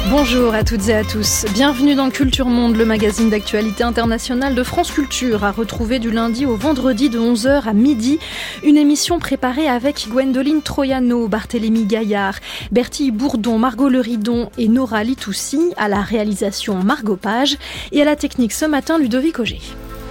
Bonjour à toutes et à tous. Bienvenue dans Culture Monde, le magazine d'actualité internationale de France Culture, à retrouver du lundi au vendredi de 11h à midi. Une émission préparée avec Gwendoline Troiano, Barthélémy Gaillard, Bertille Bourdon, Margot Leridon et Nora Litoussi, à la réalisation Margot Page et à la technique ce matin Ludovic Auger.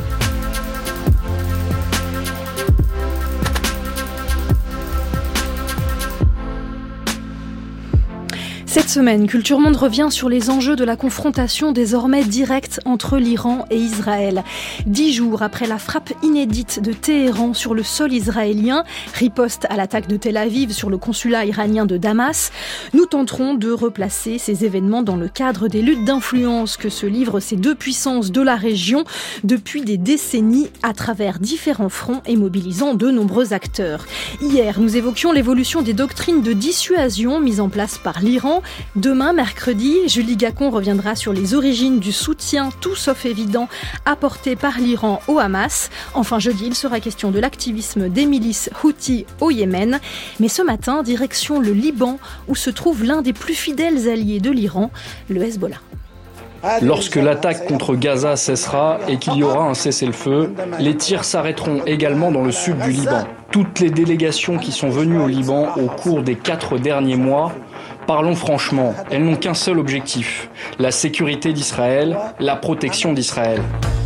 Cette semaine, Culture Monde revient sur les enjeux de la confrontation désormais directe entre l'Iran et Israël. 10 jours après la frappe inédite de Téhéran sur le sol israélien, riposte à l'attaque de Tel Aviv sur le consulat iranien de Damas, nous tenterons de replacer ces événements dans le cadre des luttes d'influence que se livrent ces deux puissances de la région depuis des décennies à travers différents fronts et mobilisant de nombreux acteurs. Hier, nous évoquions l'évolution des doctrines de dissuasion mises en place par l'Iran. Demain, mercredi, Julie Gacon reviendra sur les origines du soutien, tout sauf évident, apporté par l'Iran au Hamas. Enfin, jeudi, il sera question de l'activisme des milices Houthis au Yémen. Mais ce matin, direction le Liban, où se trouve l'un des plus fidèles alliés de l'Iran, le Hezbollah. Lorsque l'attaque contre Gaza cessera et qu'il y aura un cessez-le-feu, les tirs s'arrêteront également dans le sud du Liban. Toutes les délégations qui sont venues au Liban au cours des 4 derniers mois, parlons franchement, elles n'ont qu'un seul objectif, la sécurité d'Israël, la protection d'Israël.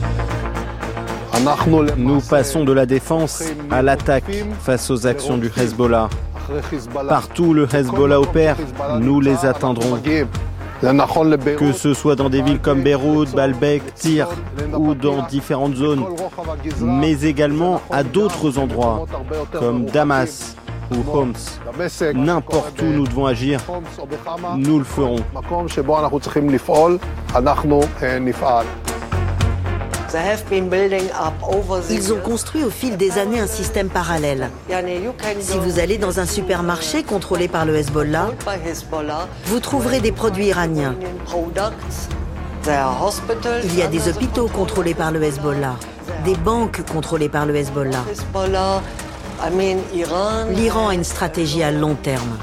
Nous passons de la défense à l'attaque face aux actions du Hezbollah. Partout où le Hezbollah opère, nous les atteindrons. Que ce soit dans des villes comme Beyrouth, Baalbek, Tyr ou dans différentes zones, mais également à d'autres endroits comme Damas ou Homs. N'importe où nous devons agir, nous le ferons. Ils ont construit au fil des années un système parallèle. Si vous allez dans un supermarché contrôlé par le Hezbollah, vous trouverez des produits iraniens. Il y a des hôpitaux contrôlés par le Hezbollah, des banques contrôlées par le Hezbollah. L'Iran a une stratégie à long terme.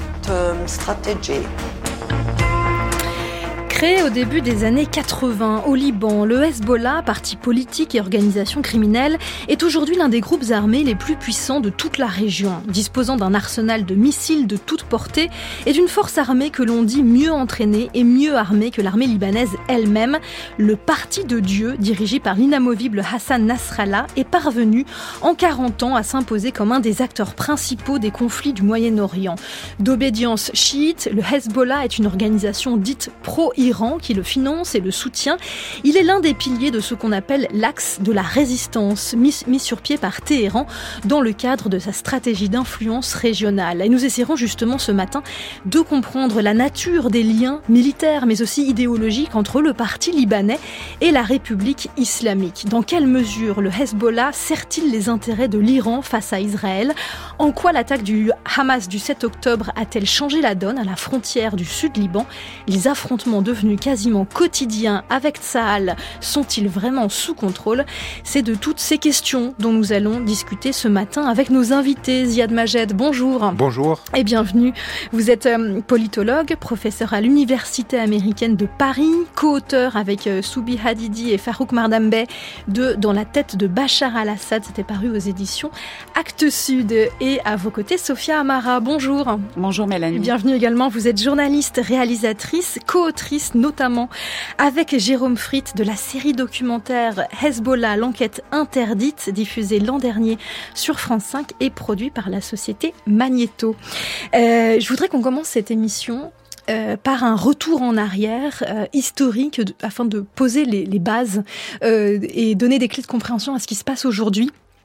Créé au début des années 80 au Liban, le Hezbollah, parti politique et organisation criminelle, est aujourd'hui l'un des groupes armés les plus puissants de toute la région, disposant d'un arsenal de missiles de toute portée et d'une force armée que l'on dit mieux entraînée et mieux armée que l'armée libanaise elle-même. Le Parti de Dieu, dirigé par l'inamovible Hassan Nasrallah, est parvenu en 40 ans à s'imposer comme un des acteurs principaux des conflits du Moyen-Orient. D'obédience chiite, le Hezbollah est une organisation dite pro-Iran qui le finance et le soutient. Il est l'un des piliers de ce qu'on appelle l'axe de la résistance, mis sur pied par Téhéran dans le cadre de sa stratégie d'influence régionale. Et nous essaierons justement ce matin de comprendre la nature des liens militaires mais aussi idéologiques entre le parti libanais et la République islamique. Dans quelle mesure le Hezbollah sert-il les intérêts de l'Iran face à Israël ? En quoi l'attaque du Hamas du 7 octobre a-t-elle changé la donne à la frontière du sud Liban ? Les affrontements devenus quasiment quotidiens avec Tsahal sont-ils vraiment sous contrôle ? C'est de toutes ces questions dont nous allons discuter ce matin avec nos invités. Ziad Majed, bonjour. Bonjour. Et bienvenue. Vous êtes politologue, professeur à l'Université américaine de Paris, co-auteur avec Soubi Hadidi et Farouk Mardambe de Dans la tête de Bachar al-Assad. C'était paru aux éditions Actes Sud. Et à vos côtés, Sophia Amara, bonjour. Bonjour Mélanie. Bienvenue également. Vous êtes journaliste, réalisatrice, co-autrice notamment avec Jérôme Fritt de la série documentaire Hezbollah, l'enquête interdite, diffusée l'an dernier sur France 5 et produit par la société Magnéto. Je voudrais qu'on commence cette émission par un retour en arrière historique afin de poser les bases et donner des clés de compréhension à ce qui se passe aujourd'hui.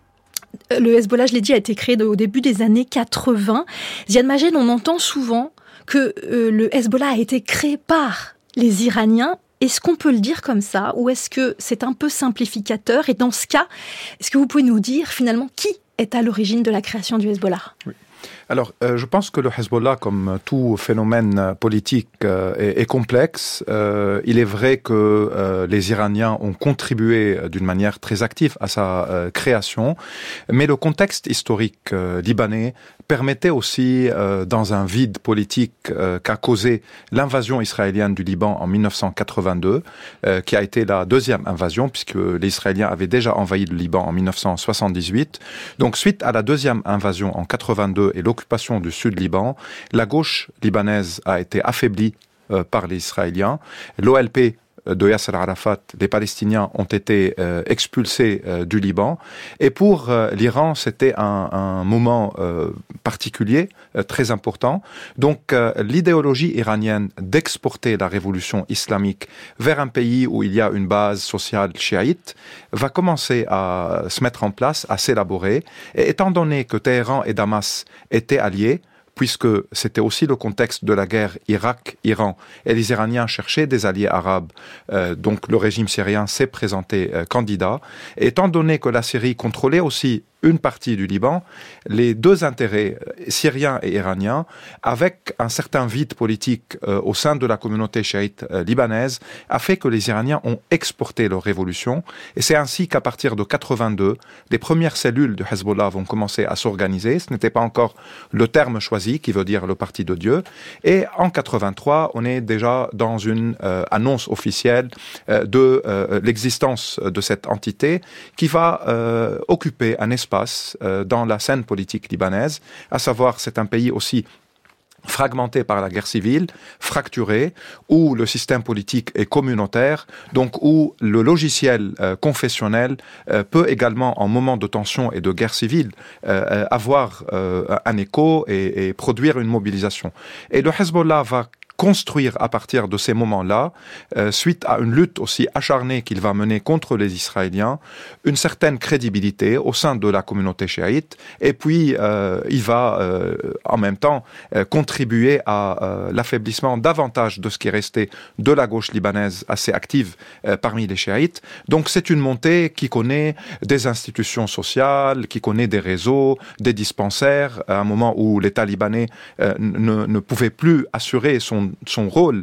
Le Hezbollah, je l'ai dit, a été créé au début des années 80. Ziad Majed, on entend souvent que le Hezbollah a été créé par les Iraniens. Est-ce qu'on peut le dire comme ça ou est-ce que c'est un peu simplificateur ? Et dans ce cas, est-ce que vous pouvez nous dire finalement qui est à l'origine de la création du Hezbollah ? Oui. Alors, je pense que le Hezbollah, comme tout phénomène politique, est complexe. Il est vrai que les Iraniens ont contribué d'une manière très active à sa création, mais le contexte historique libanais permettait aussi, dans un vide politique qu'a causé l'invasion israélienne du Liban en 1982, qui a été la deuxième invasion, puisque les Israéliens avaient déjà envahi le Liban en 1978. Donc, suite à la deuxième invasion en 82 et l'occupation du sud Liban, la gauche libanaise a été affaiblie par les Israéliens. L'OLP de Yasser Arafat, les Palestiniens ont été expulsés du Liban. Et pour l'Iran, c'était un moment particulier, très important. Donc, l'idéologie iranienne d'exporter la révolution islamique vers un pays où il y a une base sociale chiite va commencer à se mettre en place, à s'élaborer. Et étant donné que Téhéran et Damas étaient alliés, puisque c'était aussi le contexte de la guerre Irak-Iran, et les Iraniens cherchaient des alliés arabes, donc le régime syrien s'est présenté candidat. Et étant donné que la Syrie contrôlait aussi une partie du Liban, les deux intérêts syriens et iraniens, avec un certain vide politique au sein de la communauté chiite libanaise, a fait que les Iraniens ont exporté leur révolution. Et c'est ainsi qu'à partir de 82, les premières cellules du Hezbollah vont commencer à s'organiser. Ce n'était pas encore le terme choisi, qui veut dire le parti de Dieu. Et en 83, on est déjà dans une annonce officielle de l'existence de cette entité qui va occuper un espace dans la scène politique libanaise, à savoir c'est un pays aussi fragmenté par la guerre civile, fracturé, où le système politique est communautaire, donc où le logiciel confessionnel peut également, en moment de tension et de guerre civile, avoir un écho et produire une mobilisation. Et le Hezbollah va construire à partir de ces moments-là, suite à une lutte aussi acharnée qu'il va mener contre les Israéliens, une certaine crédibilité au sein de la communauté chiite, et puis il va en même temps contribuer à l'affaiblissement davantage de ce qui est resté de la gauche libanaise assez active parmi les chiites. Donc c'est une montée qui connaît des institutions sociales, qui connaît des réseaux, des dispensaires, à un moment où l'État libanais ne pouvait plus assurer son rôle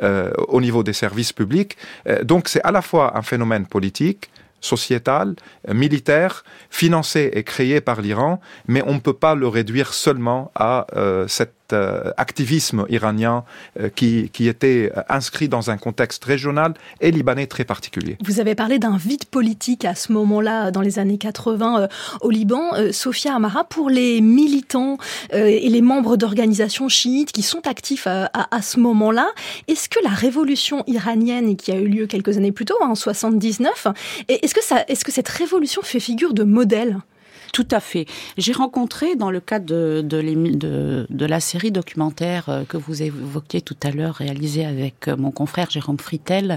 au niveau des services publics. Donc c'est à la fois un phénomène politique, sociétal, militaire, financé et créé par l'Iran, mais on ne peut pas le réduire seulement à cet activisme iranien qui était inscrit dans un contexte régional et libanais très particulier. Vous avez parlé d'un vide politique à ce moment-là, dans les années 80 au Liban. Sophia Amara, pour les militants et les membres d'organisations chiites qui sont actifs à ce moment-là, est-ce que la révolution iranienne qui a eu lieu quelques années plus tôt, en 79, est-ce que cette révolution fait figure de modèle ? Tout à fait. J'ai rencontré, dans le cadre de la série documentaire que vous évoquiez tout à l'heure, réalisée avec mon confrère Jérôme Fritel,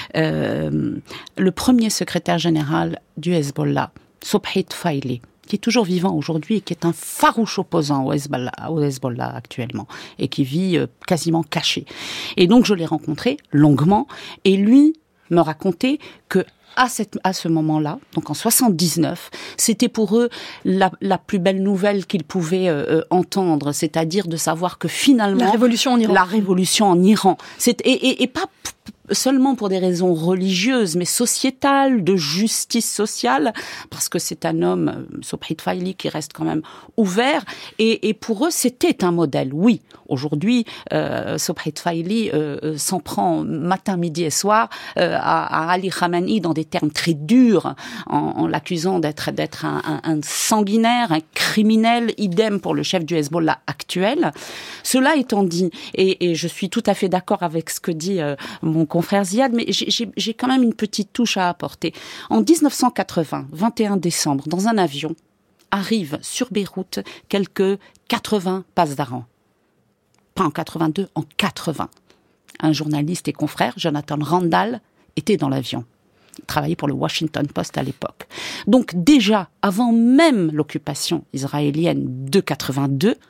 le premier secrétaire général du Hezbollah, Subhi Tfaili, qui est toujours vivant aujourd'hui et qui est un farouche opposant au Hezbollah actuellement, et qui vit quasiment caché. Et donc je l'ai rencontré longuement, et lui me racontait que à ce moment-là, donc en 79, c'était pour eux la plus belle nouvelle qu'ils pouvaient entendre, c'est-à-dire de savoir que finalement la révolution en Iran, et pas seulement pour des raisons religieuses, mais sociétales, de justice sociale, parce que c'est un homme, Subhi Tfaili, qui reste quand même ouvert, et pour eux, c'était un modèle. Oui, aujourd'hui, Subhi Tfaili s'en prend matin, midi et soir à Ali Khamenei dans des termes très durs, en l'accusant d'être un sanguinaire, un criminel, idem pour le chef du Hezbollah actuel. Cela étant dit, et je suis tout à fait d'accord avec ce que dit mon confrère Ziad, mais j'ai quand même une petite touche à apporter. En 1980, 21 décembre, dans un avion, arrivent sur Beyrouth quelques 80 passedarans. Pas en 82, en 80. Un journaliste et confrère, Jonathan Randall, était dans l'avion. Il travaillait pour le Washington Post à l'époque. Donc déjà, avant même l'occupation israélienne de 82,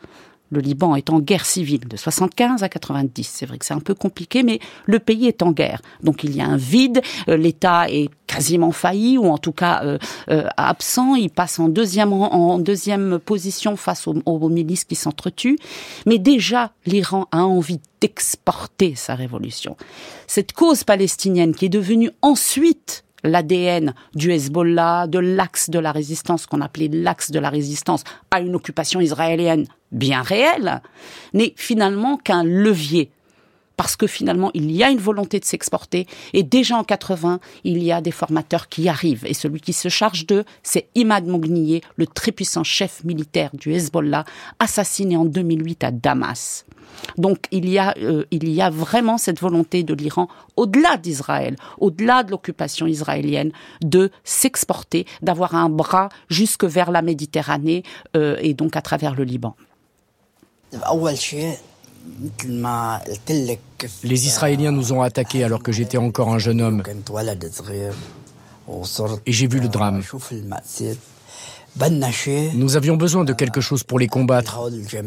Le Liban est en guerre civile de 75 à 90. C'est vrai que c'est un peu compliqué, mais le pays est en guerre. Donc il y a un vide, l'État est quasiment failli, ou en tout cas absent. Il passe en deuxième position face aux milices qui s'entretuent. Mais déjà, l'Iran a envie d'exporter sa révolution. Cette cause palestinienne qui est devenue ensuite l'ADN du Hezbollah, de l'axe de la résistance, qu'on appelait l'axe de la résistance, à une occupation israélienne bien réelle, n'est finalement qu'un levier. Parce que finalement, il y a une volonté de s'exporter. Et déjà en 80, il y a des formateurs qui arrivent. Et celui qui se charge d'eux, c'est Imad Mognier, le très puissant chef militaire du Hezbollah, assassiné en 2008 à Damas. Donc il y a vraiment cette volonté de l'Iran, au-delà d'Israël, au-delà de l'occupation israélienne, de s'exporter, d'avoir un bras jusque vers la Méditerranée et donc à travers le Liban. Les Israéliens nous ont attaqués alors que j'étais encore un jeune homme. Et j'ai vu le drame. Nous avions besoin de quelque chose pour les combattre.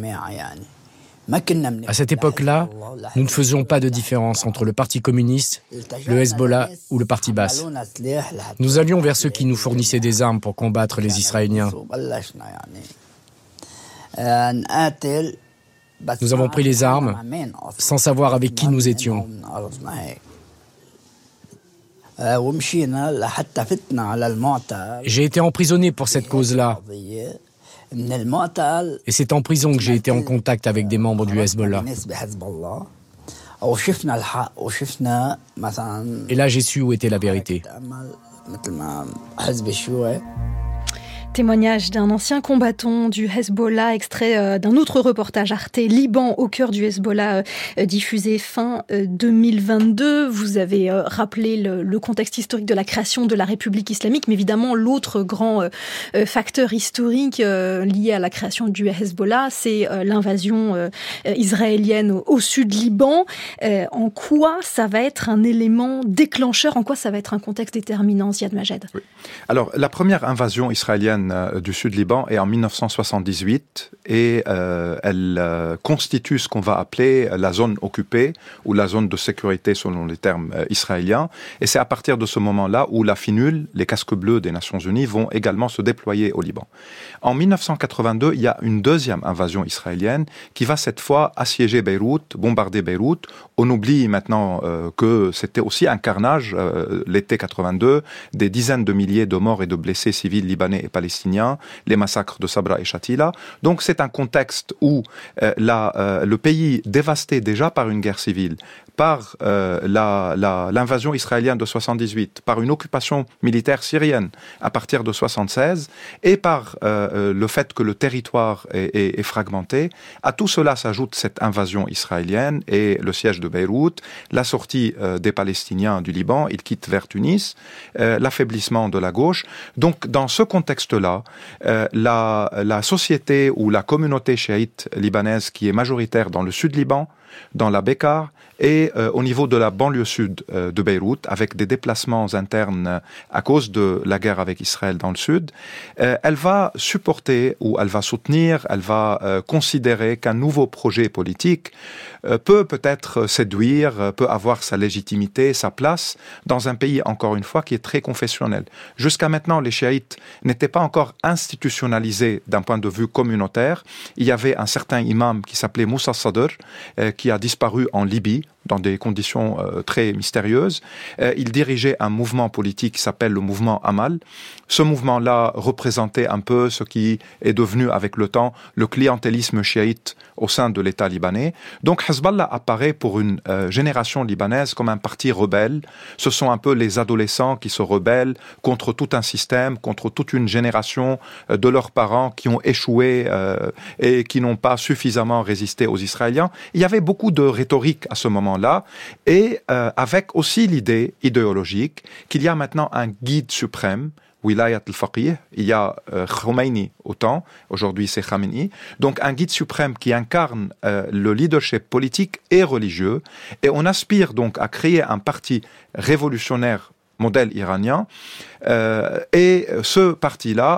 À cette époque-là, nous ne faisions pas de différence entre le Parti communiste, le Hezbollah ou le Parti Baas. Nous allions vers ceux qui nous fournissaient des armes pour combattre les Israéliens. Nous avons pris les armes sans savoir avec qui nous étions. J'ai été emprisonné pour cette cause-là. Et c'est en prison que j'ai été en contact avec des membres du Hezbollah. Et là, j'ai su où était la vérité. Témoignage d'un ancien combattant du Hezbollah, extrait d'un autre reportage Arte, Liban au cœur du Hezbollah, diffusé fin 2022. Vous avez rappelé le contexte historique de la création de la République islamique, mais évidemment l'autre grand facteur historique lié à la création du Hezbollah, c'est l'invasion israélienne au sud Liban. En quoi ça va être un élément déclencheur, en quoi ça va être un contexte déterminant, Ziad Majed? Oui. Alors, la première invasion israélienne du Sud-Liban est en 1978 et elle constitue ce qu'on va appeler la zone occupée ou la zone de sécurité selon les termes israéliens. Et c'est à partir de ce moment-là où la FINUL, les casques bleus des Nations Unies, vont également se déployer au Liban. En 1982, il y a une deuxième invasion israélienne qui va cette fois assiéger Beyrouth, bombarder Beyrouth. On oublie maintenant que c'était aussi un carnage, l'été 82, des dizaines de milliers de morts et de blessés civils libanais et palestiniens, les massacres de Sabra et Shatila. Donc c'est un contexte où le pays dévasté déjà par une guerre civile, par l'invasion israélienne de 78, par une occupation militaire syrienne à partir de 76, et par le fait que le territoire est fragmenté. À tout cela s'ajoute cette invasion israélienne et le siège de Beyrouth, la sortie des Palestiniens du Liban, ils quittent vers Tunis, l'affaiblissement de la gauche. Donc dans ce contexte-là, la société ou la communauté chiite libanaise qui est majoritaire dans le sud Liban, dans la Bekaa et au niveau de la banlieue sud de Beyrouth, avec des déplacements internes à cause de la guerre avec Israël dans le sud, elle va supporter ou elle va soutenir, elle va considérer qu'un nouveau projet politique peut-être séduire, peut avoir sa légitimité, sa place dans un pays, encore une fois, qui est très confessionnel. Jusqu'à maintenant, les chiites n'étaient pas encore institutionnalisés d'un point de vue communautaire. Il y avait un certain imam qui s'appelait Moussa Sadr, qui a disparu en Libye, dans des conditions très mystérieuses. Il dirigeait un mouvement politique qui s'appelle le mouvement Amal. Ce mouvement-là représentait un peu ce qui est devenu avec le temps le clientélisme chiite au sein de l'État libanais. Donc Hezbollah apparaît pour une génération libanaise comme un parti rebelle. Ce sont un peu les adolescents qui se rebellent contre tout un système, contre toute une génération de leurs parents qui ont échoué et qui n'ont pas suffisamment résisté aux Israéliens. Il y avait beaucoup de rhétorique à ce moment-là, et avec aussi l'idée idéologique qu'il y a maintenant un guide suprême, Wilayat al-Faqih, il y a Khomeini au temps, aujourd'hui c'est Khamenei, donc un guide suprême qui incarne le leadership politique et religieux, et on aspire donc à créer un parti révolutionnaire modèle iranien, et ce parti-là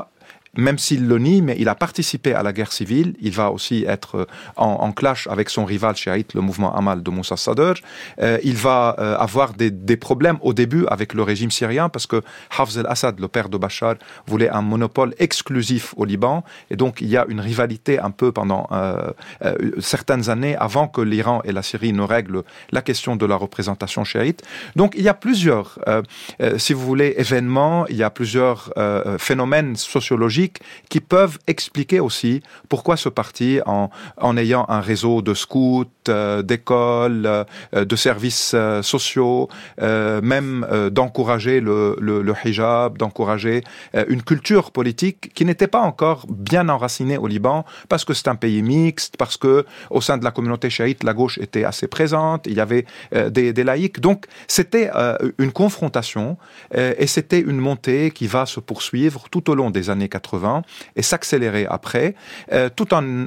même s'il le nie, mais il a participé à la guerre civile. Il va aussi être en clash avec son rival chiite, le mouvement Amal de Moussa Sadr. Il va avoir des problèmes au début avec le régime syrien parce que Hafez al-Assad, le père de Bachar, voulait un monopole exclusif au Liban. Et donc, il y a une rivalité un peu pendant certaines années avant que l'Iran et la Syrie ne règlent la question de la représentation chiite. Donc, il y a plusieurs, si vous voulez, événements, il y a plusieurs phénomènes sociologiques qui peuvent expliquer aussi pourquoi ce parti, en ayant un réseau de scouts, d'écoles, de services sociaux, même d'encourager le hijab, d'encourager une culture politique qui n'était pas encore bien enracinée au Liban, parce que c'est un pays mixte, parce que au sein de la communauté chiite, la gauche était assez présente, il y avait des laïcs. Donc, c'était une confrontation et c'était une montée qui va se poursuivre tout au long des années 80 et s'accélérer après, tout en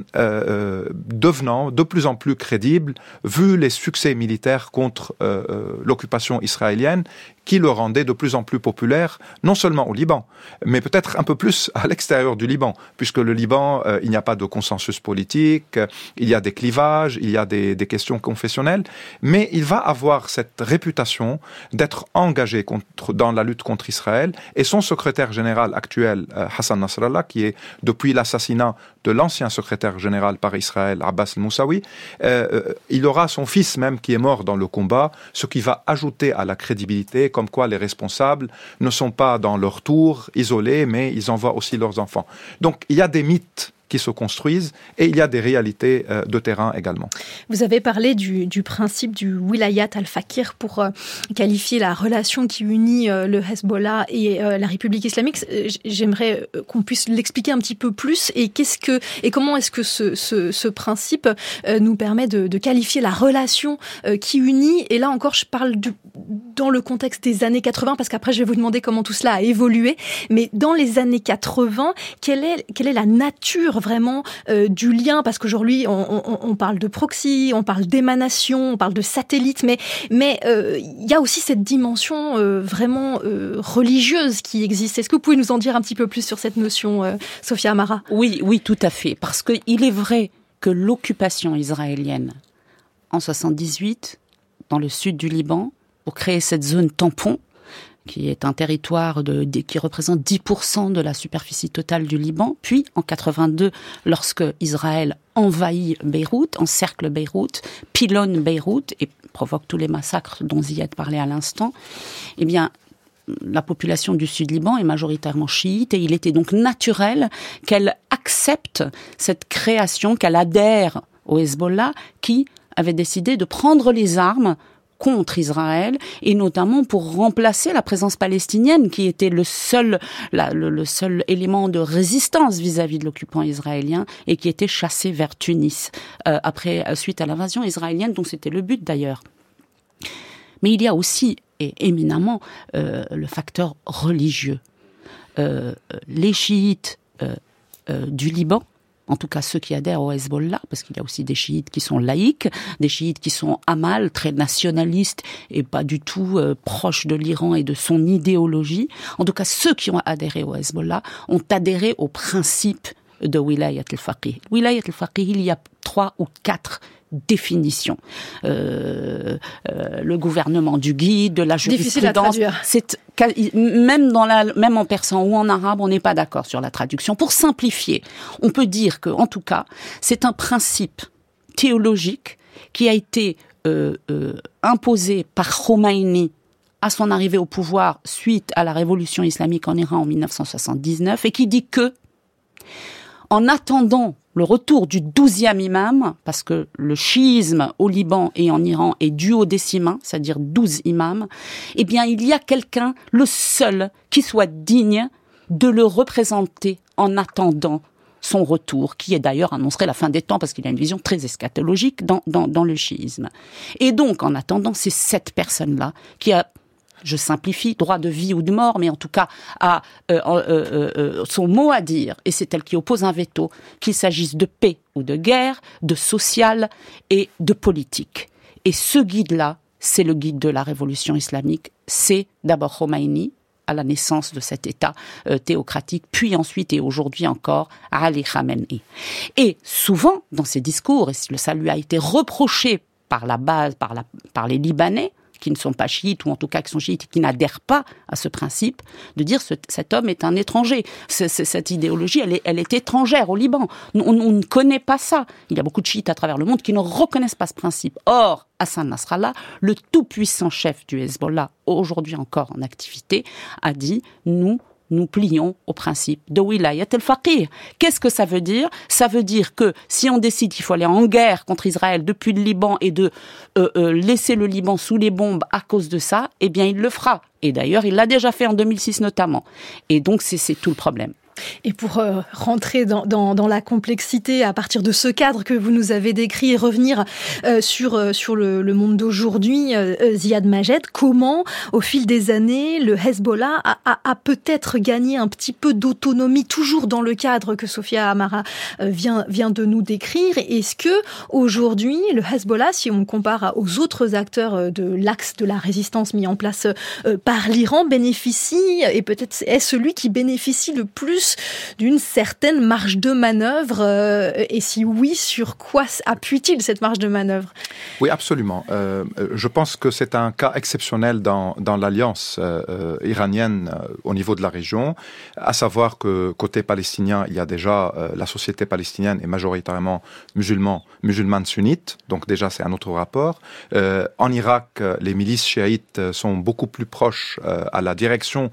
devenant de plus en plus crédible, vu les succès militaires contre l'occupation israélienne, qui le rendait de plus en plus populaire, non seulement au Liban, mais peut-être un peu plus à l'extérieur du Liban, puisque le Liban, il n'y a pas de consensus politique, il y a des clivages, il y a des questions confessionnelles, mais il va avoir cette réputation d'être engagé dans la lutte contre Israël, et son secrétaire général actuel, Hassan Nasrallah, qui est depuis l'assassinat de l'ancien secrétaire général par Israël, Abbas al-Moussaoui, il aura son fils même qui est mort dans le combat, ce qui va ajouter à la crédibilité, comme quoi les responsables ne sont pas dans leur tour, isolés, mais ils envoient aussi leurs enfants. Donc il y a des mythes qui se construisent et il y a des réalités de terrain également. Vous avez parlé du principe du wilayat al-Fakir pour qualifier la relation qui unit le Hezbollah et la République islamique. J'aimerais qu'on puisse l'expliquer un petit peu plus et comment est-ce que ce principe nous permet de qualifier la relation qui unit. Et là encore, je parle dans le contexte des années 80 parce qu'après je vais vous demander comment tout cela a évolué. Mais dans les années 80, quelle est la nature vraiment du lien, parce qu'aujourd'hui on parle de proxy, on parle d'émanation, on parle de satellite, mais il y a aussi cette dimension vraiment religieuse qui existe. Est-ce que vous pouvez nous en dire un petit peu plus sur cette notion, Sophia Amara ? Oui, tout à fait, parce qu'il est vrai que l'occupation israélienne en 78 dans le sud du Liban pour créer cette zone tampon, qui est un territoire qui représente 10% de la superficie totale du Liban. Puis, en 82, lorsque Israël envahit Beyrouth, encercle Beyrouth, pilonne Beyrouth et provoque tous les massacres dont Ziad parlait à l'instant, eh bien, la population du Sud-Liban est majoritairement chiite et il était donc naturel qu'elle accepte cette création, qu'elle adhère au Hezbollah qui avait décidé de prendre les armes contre Israël, et notamment pour remplacer la présence palestinienne qui était le seul élément de résistance vis-à-vis de l'occupant israélien et qui était chassé vers Tunis suite à l'invasion israélienne, dont c'était le but d'ailleurs. Mais il y a aussi, et éminemment, le facteur religieux. Les chiites du Liban, en tout cas ceux qui adhèrent au Hezbollah, parce qu'il y a aussi des chiites qui sont laïques, des chiites qui sont Amal, très nationalistes et pas du tout proches de l'Iran et de son idéologie. En tout cas, ceux qui ont adhéré au Hezbollah ont adhéré au principe de Wilayat al-Faqih. Wilayat al-Faqih, il y a 3 ou 4 définitions. Le gouvernement du guide, de la jurisprudence. Même en persan ou en arabe, on n'est pas d'accord sur la traduction. Pour simplifier, on peut dire que, en tout cas, c'est un principe théologique qui a été imposé par Khomeini à son arrivée au pouvoir suite à la révolution islamique en Iran en 1979 et qui dit que, en attendant le retour du 12e imam, parce que le chiisme au Liban et en Iran est duodécimain, c'est-à-dire 12 imams, eh bien, il y a quelqu'un, le seul, qui soit digne de le représenter en attendant son retour, qui est d'ailleurs annoncerait la fin des temps, parce qu'il a une vision très eschatologique dans le chiisme. Et donc, en attendant, c'est cette personne-là qui a, je simplifie, droit de vie ou de mort, mais en tout cas a son mot à dire, et c'est elle qui oppose un veto, qu'il s'agisse de paix ou de guerre, de social et de politique. Et ce guide-là, c'est le guide de la révolution islamique, c'est d'abord Khomeini, à la naissance de cet État théocratique, puis ensuite et aujourd'hui encore Ali Khamenei. Et souvent, dans ces discours, et ça lui a été reproché par la base, par les Libanais, qui ne sont pas chiites, ou en tout cas qui sont chiites, qui n'adhèrent pas à ce principe, de dire cet homme est un étranger. Cette idéologie, elle est étrangère au Liban. On ne connaît pas ça. Il y a beaucoup de chiites à travers le monde qui ne reconnaissent pas ce principe. Or, Hassan Nasrallah, le tout-puissant chef du Hezbollah, aujourd'hui encore en activité, a dit « Nous plions au principe de Wilayat al-Faqih ». Qu'est-ce que ça veut dire ? Ça veut dire que si on décide qu'il faut aller en guerre contre Israël depuis le Liban et de laisser le Liban sous les bombes à cause de ça, eh bien il le fera. Et d'ailleurs, il l'a déjà fait en 2006 notamment. Et donc c'est tout le problème. Et pour rentrer dans la complexité à partir de ce cadre que vous nous avez décrit et revenir sur le monde d'aujourd'hui, Ziad Majed, comment, au fil des années, le Hezbollah a peut-être gagné un petit peu d'autonomie, toujours dans le cadre que Sophia Amara vient de nous décrire. Est-ce que aujourd'hui, le Hezbollah, si on compare aux autres acteurs de l'axe de la résistance mis en place par l'Iran, bénéficie, et peut-être est celui qui bénéficie le plus d'une certaine marge de manœuvre, et si oui, sur quoi appuie-t-il cette marge de manœuvre ? Oui, absolument. Je pense que c'est un cas exceptionnel dans l'alliance iranienne au niveau de la région, à savoir que côté palestinien, il y a déjà la société palestinienne est majoritairement musulmane sunnite, donc déjà c'est un autre rapport. En Irak, les milices chiites sont beaucoup plus proches à la direction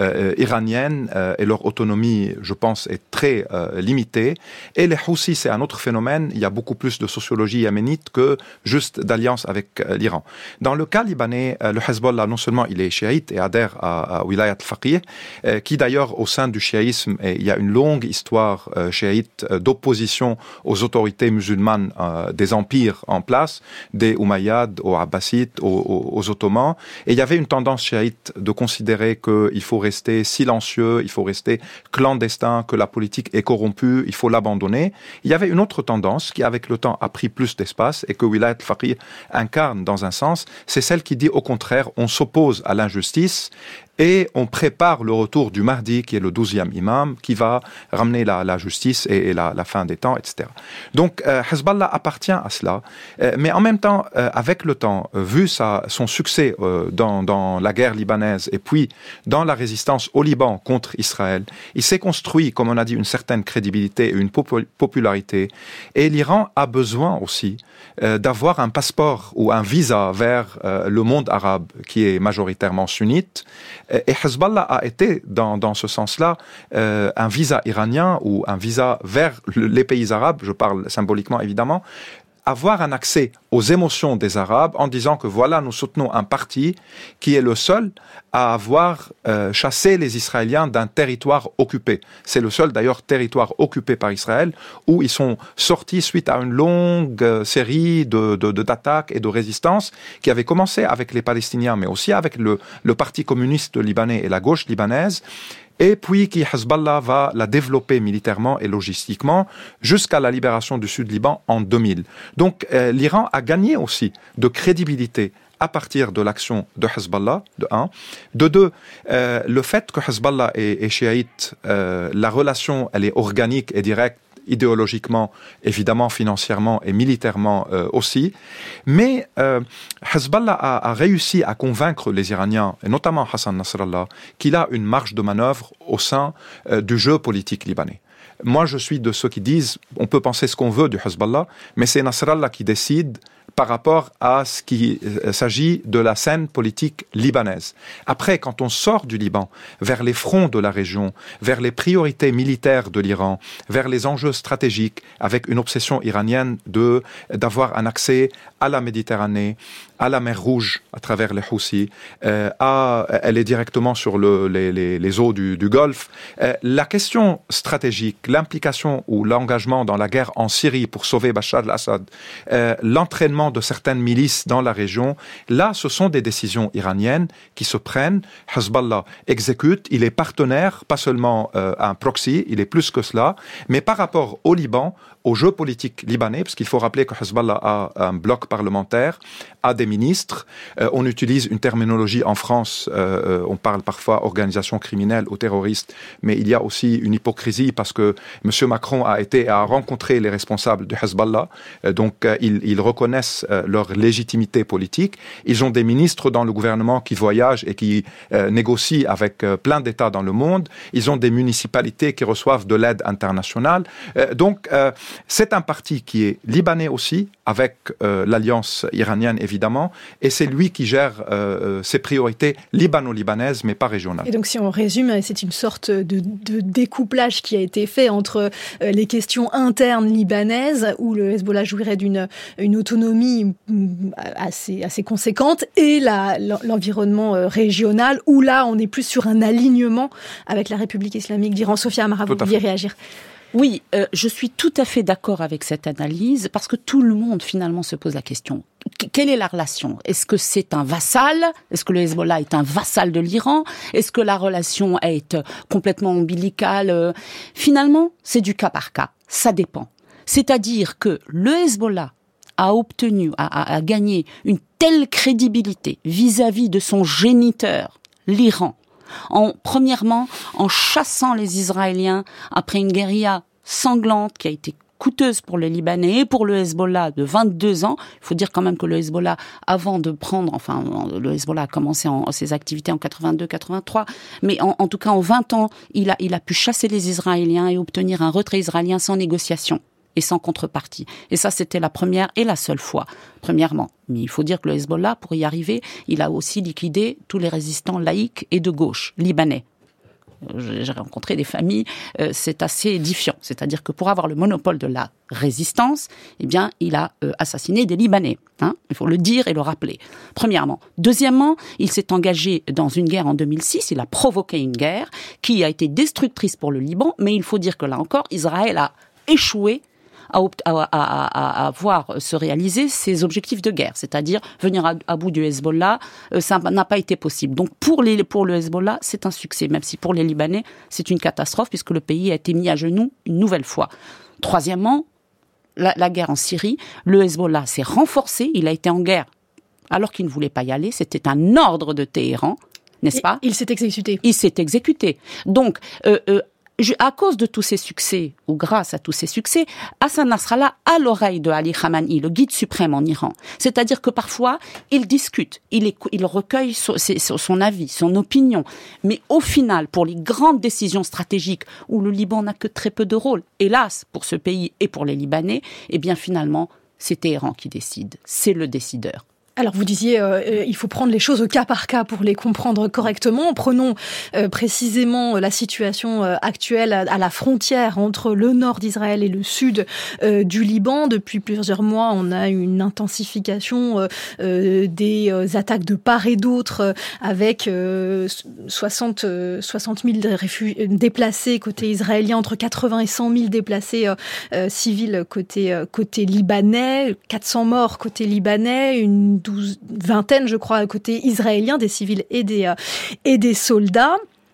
iranienne et leur autonomie, je pense, est très limitée. Et les Houthis, c'est un autre phénomène. Il y a beaucoup plus de sociologie yéménite que juste d'alliance avec l'Iran. Dans le cas libanais, le Hezbollah, non seulement il est chiite et adhère à Wilayat al-Faqih, qui d'ailleurs, au sein du chiisme, il y a une longue histoire chiite d'opposition aux autorités musulmanes des empires en place, des Umayyads aux Abbasides, aux Ottomans. Et il y avait une tendance chiite de considérer qu'il faut rester silencieux, il faut rester clandestin, que la politique est corrompue, il faut l'abandonner. Il y avait une autre tendance qui, avec le temps, a pris plus d'espace et que Wilayat al-Faqih incarne dans un sens, c'est celle qui dit au contraire, on s'oppose à l'injustice et on prépare le retour du Mahdi, qui est le 12e imam, qui va ramener la justice et la fin des temps, etc. Donc, Hezbollah appartient à cela. Mais en même temps, avec le temps, vu son succès dans la guerre libanaise et puis dans la résistance au Liban contre Israël, il s'est construit, comme on a dit, une certaine crédibilité et une popularité. Et l'Iran a besoin aussi d'avoir un passeport ou un visa vers le monde arabe, qui est majoritairement sunnite. Et Hezbollah a été, dans ce sens-là, un visa iranien ou un visa vers les pays arabes, je parle symboliquement évidemment, avoir un accès aux émotions des Arabes en disant que voilà, nous soutenons un parti qui est le seul à avoir chassé les Israéliens d'un territoire occupé. C'est le seul d'ailleurs territoire occupé par Israël où ils sont sortis suite à une longue série d'attaques et de résistances qui avaient commencé avec les Palestiniens mais aussi avec le Parti communiste libanais et la gauche libanaise. Et puis qui Hezbollah va la développer militairement et logistiquement jusqu'à la libération du Sud-Liban en 2000. Donc l'Iran a gagné aussi de crédibilité à partir de l'action de Hezbollah, de un. De deux, le fait que Hezbollah est chiite, la relation, elle est organique et directe, idéologiquement, évidemment, financièrement et militairement aussi. Mais Hezbollah a réussi à convaincre les Iraniens, et notamment Hassan Nasrallah, qu'il a une marge de manœuvre au sein du jeu politique libanais. Moi, je suis de ceux qui disent, on peut penser ce qu'on veut du Hezbollah, mais c'est Nasrallah qui décide par rapport à ce qui s'agit de la scène politique libanaise. Après, quand on sort du Liban, vers les fronts de la région, vers les priorités militaires de l'Iran, vers les enjeux stratégiques, avec une obsession iranienne d'avoir un accès à la Méditerranée, à la mer Rouge, à travers les Houthis, elle est directement sur les eaux du Golfe. La question stratégique, l'implication ou l'engagement dans la guerre en Syrie pour sauver Bachar al-Assad, l'entraînement de certaines milices dans la région, là, ce sont des décisions iraniennes qui se prennent. Hezbollah exécute, il est partenaire, pas seulement un proxy, il est plus que cela, mais par rapport au Liban, au jeu politique libanais, parce qu'il faut rappeler que Hezbollah a un bloc parlementaire, a des ministres. On utilise une terminologie en France, on parle parfois organisation criminelle ou terroriste, mais il y a aussi une hypocrisie parce que M. Macron a rencontré les responsables de Hezbollah, donc ils reconnaissent leur légitimité politique. Ils ont des ministres dans le gouvernement qui voyagent et qui négocient avec plein d'États dans le monde. Ils ont des municipalités qui reçoivent de l'aide internationale. Donc, c'est un parti qui est libanais aussi, avec l'alliance iranienne évidemment, et c'est lui qui gère ses priorités libano-libanaises, mais pas régionales. Et donc, si on résume, c'est une sorte de découplage qui a été fait entre les questions internes libanaises, où le Hezbollah jouirait d'une autonomie assez conséquente, et l'environnement régional, où là, on est plus sur un alignement avec la République islamique d'Iran. Sophia Amara, vous vouliez réagir ? Oui, je suis tout à fait d'accord avec cette analyse, parce que tout le monde finalement se pose la question. Quelle est la relation ? Est-ce que c'est un vassal ? Est-ce que le Hezbollah est un vassal de l'Iran ? Est-ce que la relation est complètement ombilicale ? Finalement, c'est du cas par cas. Ça dépend. C'est-à-dire que le Hezbollah a gagné une telle crédibilité vis-à-vis de son géniteur, l'Iran, premièrement, en chassant les Israéliens après une guérilla sanglante qui a été coûteuse pour les Libanais et pour le Hezbollah de 22 ans. Il faut dire quand même que le Hezbollah, le Hezbollah a commencé ses activités en 82-83, mais en tout cas en 20 ans, il a pu chasser les Israéliens et obtenir un retrait israélien sans négociation et sans contrepartie. Et ça, c'était la première et la seule fois, premièrement. Mais il faut dire que le Hezbollah, pour y arriver, il a aussi liquidé tous les résistants laïcs et de gauche, libanais. J'ai rencontré des familles, c'est assez édifiant. C'est-à-dire que pour avoir le monopole de la résistance, eh bien, il a assassiné des Libanais. Il faut le dire et le rappeler. Premièrement. Deuxièmement, il s'est engagé dans une guerre en 2006. Il a provoqué une guerre qui a été destructrice pour le Liban. Mais il faut dire que là encore, Israël a échoué à voir se réaliser ses objectifs de guerre, c'est-à-dire venir à bout du Hezbollah, ça n'a pas été possible. Donc pour le Hezbollah, c'est un succès, même si pour les Libanais, c'est une catastrophe puisque le pays a été mis à genoux une nouvelle fois. Troisièmement, la guerre en Syrie, le Hezbollah s'est renforcé, il a été en guerre alors qu'il ne voulait pas y aller, c'était un ordre de Téhéran, n'est-ce pas ? Il s'est exécuté. Il s'est exécuté. Donc, à cause de tous ces succès, ou grâce à tous ces succès, Hassan Nasrallah a l'oreille de Ali Khamenei, le guide suprême en Iran. C'est-à-dire que parfois, il discute, il recueille son avis, son opinion. Mais au final, pour les grandes décisions stratégiques, où le Liban n'a que très peu de rôle, hélas, pour ce pays et pour les Libanais, eh bien finalement, c'est Téhéran qui décide. C'est le décideur. Alors vous disiez, il faut prendre les choses au cas par cas pour les comprendre correctement. Prenons précisément la situation actuelle à la frontière entre le nord d'Israël et le sud du Liban. Depuis plusieurs mois, on a une intensification des attaques de part et d'autre avec 60 000 déplacés côté israélien, entre 80 et 100 000 déplacés civils côté libanais, 400 morts côté libanais, une vingtaine, je crois, côté israélien, des civils et des soldats.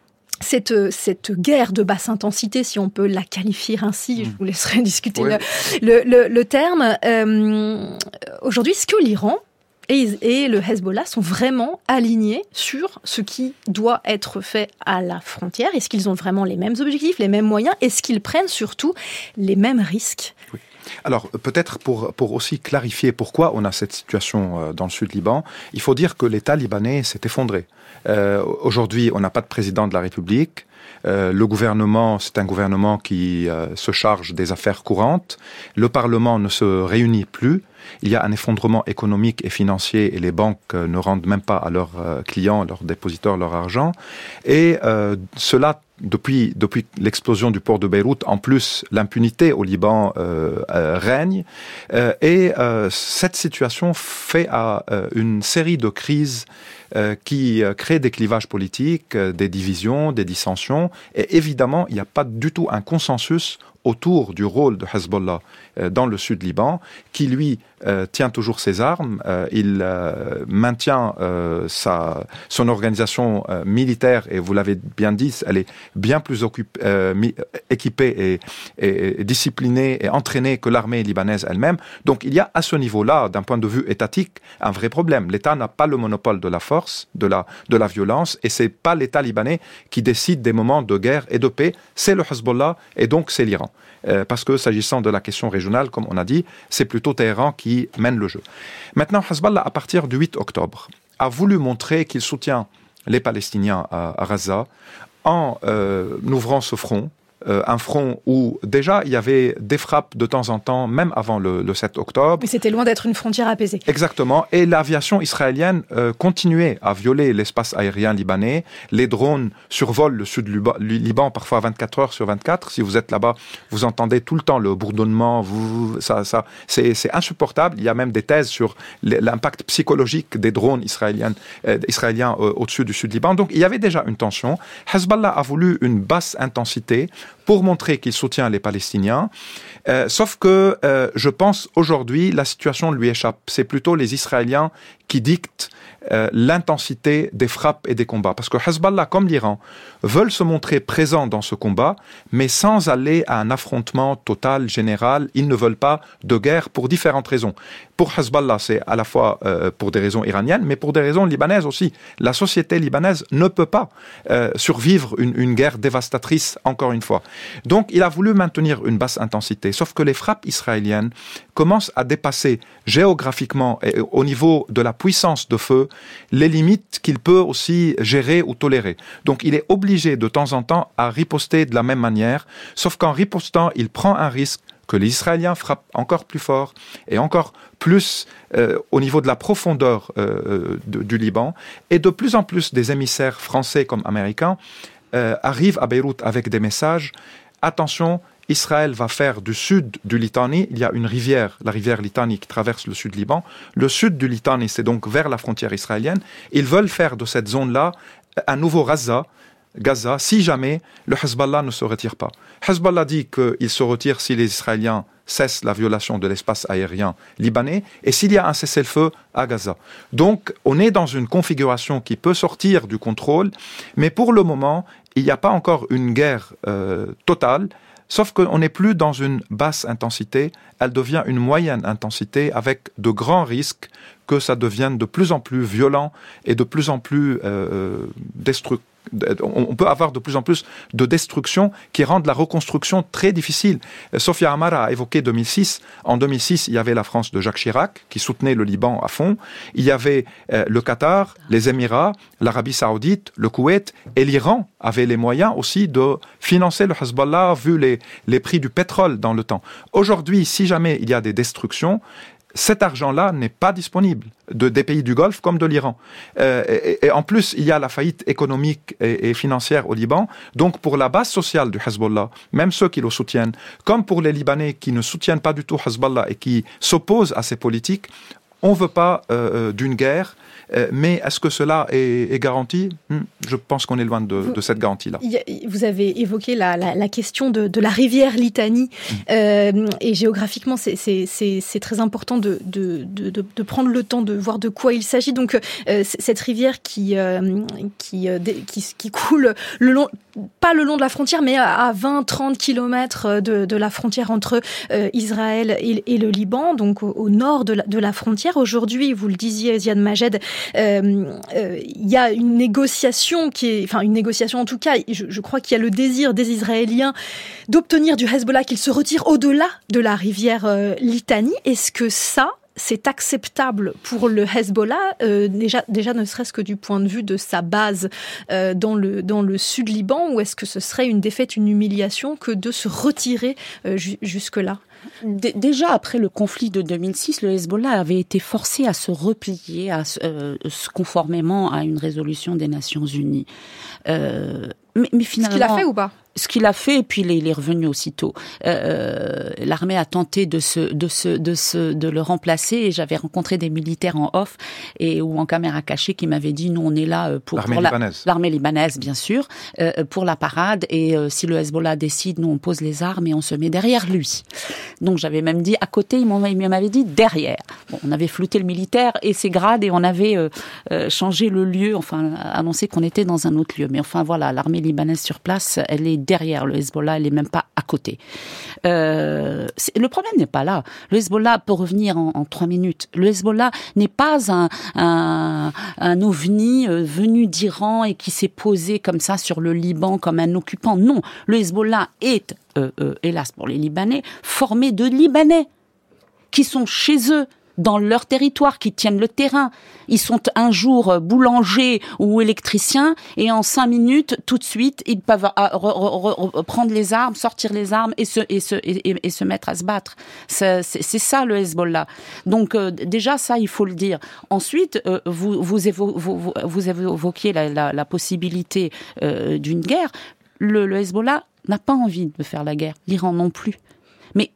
Cette guerre de basse intensité, si on peut la qualifier ainsi, je vous laisserai discuter le terme. Aujourd'hui, est-ce que l'Iran et le Hezbollah sont vraiment alignés sur ce qui doit être fait à la frontière ? Est-ce qu'ils ont vraiment les mêmes objectifs, les mêmes moyens ? Est-ce qu'ils prennent surtout les mêmes risques ? Oui. Alors, peut-être pour aussi clarifier pourquoi on a cette situation dans le sud Liban, il faut dire que l'État libanais s'est effondré. Aujourd'hui, on n'a pas de président de la République. Le gouvernement, c'est un gouvernement qui se charge des affaires courantes. Le Parlement ne se réunit plus. Il y a un effondrement économique et financier et les banques ne rendent même pas à leurs clients, leurs dépositeurs, leur argent. Et cela, depuis l'explosion du port de Beyrouth, en plus, l'impunité au Liban règne. Et cette situation fait à une série de crises qui créent des clivages politiques, des divisions, des dissensions. Et évidemment, il n'y a pas du tout un consensus autour du rôle de Hezbollah dans le sud Liban, qui lui tient toujours ses armes, il maintient son organisation militaire, et vous l'avez bien dit, elle est bien plus équipée et disciplinée et entraînée que l'armée libanaise elle-même. Donc il y a à ce niveau-là, d'un point de vue étatique, un vrai problème. L'État n'a pas le monopole de la force, de la violence, et c'est pas l'État libanais qui décide des moments de guerre et de paix, c'est le Hezbollah et donc c'est l'Iran. Parce que s'agissant de la question régionale, comme on a dit, c'est plutôt Téhéran qui mène le jeu. Maintenant, Hezbollah, à partir du 8 octobre, a voulu montrer qu'il soutient les Palestiniens à Gaza en ouvrant ce front. Un front où déjà il y avait des frappes de temps en temps, même avant le 7 octobre. Mais c'était loin d'être une frontière apaisée. Exactement. Et l'aviation israélienne continuait à violer l'espace aérien libanais. Les drones survolent le sud du Liban parfois 24 heures sur 24. Si vous êtes là-bas, vous entendez tout le temps le bourdonnement. C'est insupportable. Il y a même des thèses sur l'impact psychologique des drones israéliens au-dessus du sud Liban. Donc il y avait déjà une tension. Hezbollah a voulu une basse intensité pour montrer qu'il soutient les Palestiniens. Sauf que je pense aujourd'hui, la situation lui échappe. C'est plutôt les Israéliens qui dictent l'intensité des frappes et des combats. Parce que Hezbollah, comme l'Iran, veulent se montrer présents dans ce combat, mais sans aller à un affrontement total, général. Ils ne veulent pas de guerre pour différentes raisons. Pour Hezbollah, c'est à la fois pour des raisons iraniennes, mais pour des raisons libanaises aussi. La société libanaise ne peut pas survivre une guerre dévastatrice, encore une fois. Donc, il a voulu maintenir une basse intensité. Sauf que les frappes israéliennes commencent à dépasser géographiquement et au niveau de la puissance de feu les limites qu'il peut aussi gérer ou tolérer. Donc, il est obligé de temps en temps à riposter de la même manière, sauf qu'en ripostant, il prend un risque que les Israéliens frappent encore plus fort et encore plus au niveau de la profondeur du Liban. Et de plus en plus des émissaires français comme américains arrivent à Beyrouth avec des messages. Attention, Israël va faire du sud du Litani, il y a une rivière, la rivière Litani qui traverse le sud Liban. Le sud du Litani, c'est donc vers la frontière israélienne. Ils veulent faire de cette zone-là un nouveau Gaza, si jamais le Hezbollah ne se retire pas. Hezbollah dit qu'il se retire si les Israéliens cessent la violation de l'espace aérien libanais et s'il y a un cessez-le-feu à Gaza. Donc, on est dans une configuration qui peut sortir du contrôle, mais pour le moment, il n'y a pas encore une guerre totale, sauf qu'on n'est plus dans une basse intensité, elle devient une moyenne intensité avec de grands risques que ça devienne de plus en plus violent et de plus en plus destructeur. On peut avoir de plus en plus de destruction qui rendent la reconstruction très difficile. Sofia Amara a évoqué 2006. En 2006, il y avait la France de Jacques Chirac qui soutenait le Liban à fond. Il y avait le Qatar, les Émirats, l'Arabie Saoudite, le Koweït et l'Iran avaient les moyens aussi de financer le Hezbollah vu les prix du pétrole dans le temps. Aujourd'hui, si jamais il y a des destructions, cet argent-là n'est pas disponible des pays du Golfe comme de l'Iran. Et en plus, il y a la faillite économique et financière au Liban. Donc, pour la base sociale du Hezbollah, même ceux qui le soutiennent, comme pour les Libanais qui ne soutiennent pas du tout Hezbollah et qui s'opposent à ces politiques, on ne veut pas d'une guerre. Mais est-ce que cela est garanti ? Je pense qu'on est loin de cette garantie-là. Vous avez évoqué la question de la rivière Litani. Et géographiquement, c'est très important de prendre le temps de voir de quoi il s'agit. Donc, cette rivière qui coule pas le long de la frontière, mais à 20-30 kilomètres de la frontière entre Israël et le Liban, donc au nord de la frontière. Aujourd'hui, vous le disiez, Ziad Majed, il y a une négociation une négociation en tout cas, je crois qu'il y a le désir des Israéliens d'obtenir du Hezbollah qu'il se retire au-delà de la rivière Litani. Est-ce que ça, c'est acceptable pour le Hezbollah, déjà ne serait-ce que du point de vue de sa base dans le sud Liban, ou est-ce que ce serait une défaite, une humiliation que de se retirer jusque-là ? Déjà après le conflit de 2006, le Hezbollah avait été forcé à se replier conformément à une résolution des Nations Unies. Mais finalement, ce qu'il a fait ou pas? Ce qu'il a fait, et puis il est revenu aussitôt. L'armée a tenté de le remplacer, et j'avais rencontré des militaires en off ou en caméra cachée qui m'avaient dit, nous on est là pour l'armée libanaise, bien sûr, pour la parade, et si le Hezbollah décide, nous on pose les armes et on se met derrière lui. Donc j'avais même dit à côté, il m'avait dit derrière. Bon, on avait flouté le militaire et ses grades, et on avait changé le lieu, enfin annoncé qu'on était dans un autre lieu. Mais enfin voilà, l'armée libanaise sur place, elle est derrière le Hezbollah, elle n'est même pas à côté. Le problème n'est pas là. Le Hezbollah peut revenir en 3 minutes. Le Hezbollah n'est pas un ovni venu d'Iran et qui s'est posé comme ça sur le Liban comme un occupant. Non, le Hezbollah est, hélas pour les Libanais, formé de Libanais qui sont chez eux, dans leur territoire, qui tiennent le terrain. Ils sont un jour boulangers ou électriciens, et en 5 minutes, tout de suite, ils peuvent prendre les armes, sortir les armes et se mettre à se battre. C'est ça le Hezbollah. Donc déjà ça, il faut le dire. Ensuite, vous évoquiez la possibilité d'une guerre. Le Hezbollah n'a pas envie de faire la guerre. L'Iran non plus. Mais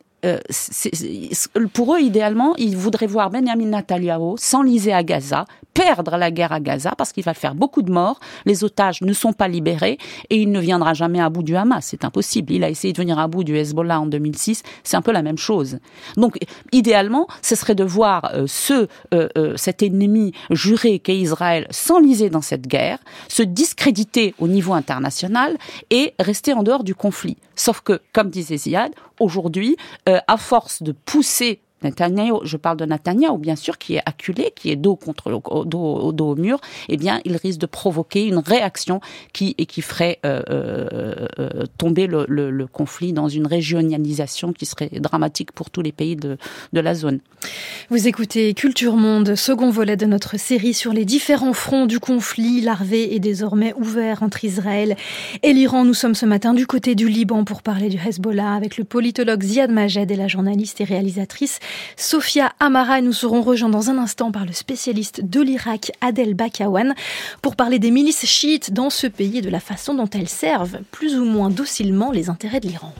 pour eux, idéalement, ils voudraient voir Benjamin Netanyahu s'enliser à Gaza, perdre la guerre à Gaza, parce qu'il va faire beaucoup de morts, les otages ne sont pas libérés, et il ne viendra jamais à bout du Hamas, c'est impossible. Il a essayé de venir à bout du Hezbollah en 2006, c'est un peu la même chose. Donc, idéalement, ce serait de voir cet ennemi juré qu'est Israël s'enliser dans cette guerre, se discréditer au niveau international, et rester en dehors du conflit. Sauf que, comme disait Ziad, aujourd'hui, à force de pousser Netanyahou, je parle de Netanyahou, bien sûr, qui est acculé, qui est dos au mur, eh bien, il risque de provoquer une réaction qui ferait tomber le conflit dans une régionalisation qui serait dramatique pour tous les pays de la zone. Vous écoutez Culture Monde, second volet de notre série sur les différents fronts du conflit larvé et désormais ouvert entre Israël et l'Iran. Nous sommes ce matin du côté du Liban pour parler du Hezbollah avec le politologue Ziad Majed et la journaliste et réalisatrice Sophia Amara. Nous serons rejoints dans un instant par le spécialiste de l'Irak Adel Bakawan pour parler des milices chiites dans ce pays et de la façon dont elles servent plus ou moins docilement les intérêts de l'Iran.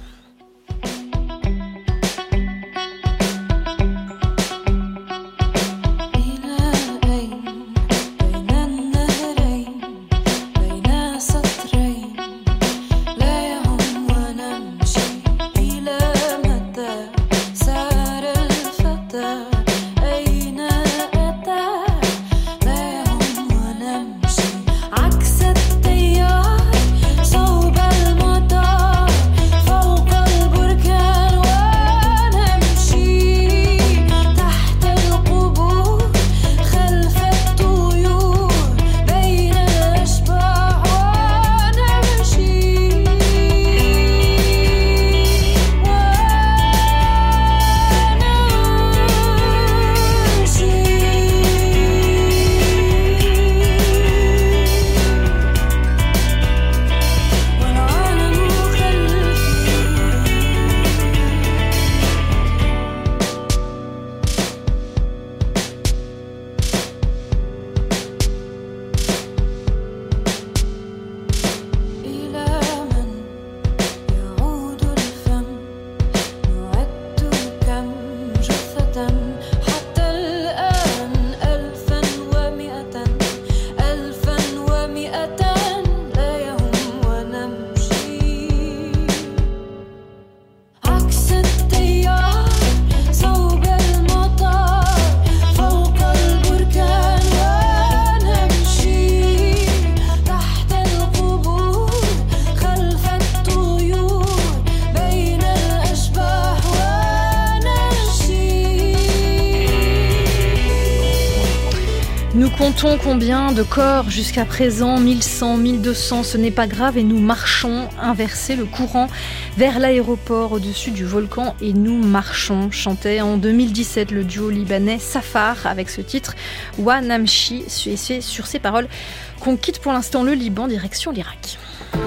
Comptons combien de corps jusqu'à présent, 1100, 1200, ce n'est pas grave, et nous marchons, inverser le courant vers l'aéroport au-dessus du volcan, et nous marchons, chantait en 2017 le duo libanais Safar avec ce titre Wa Namshi, et c'est sur ces paroles qu'on quitte pour l'instant le Liban, direction l'Irak.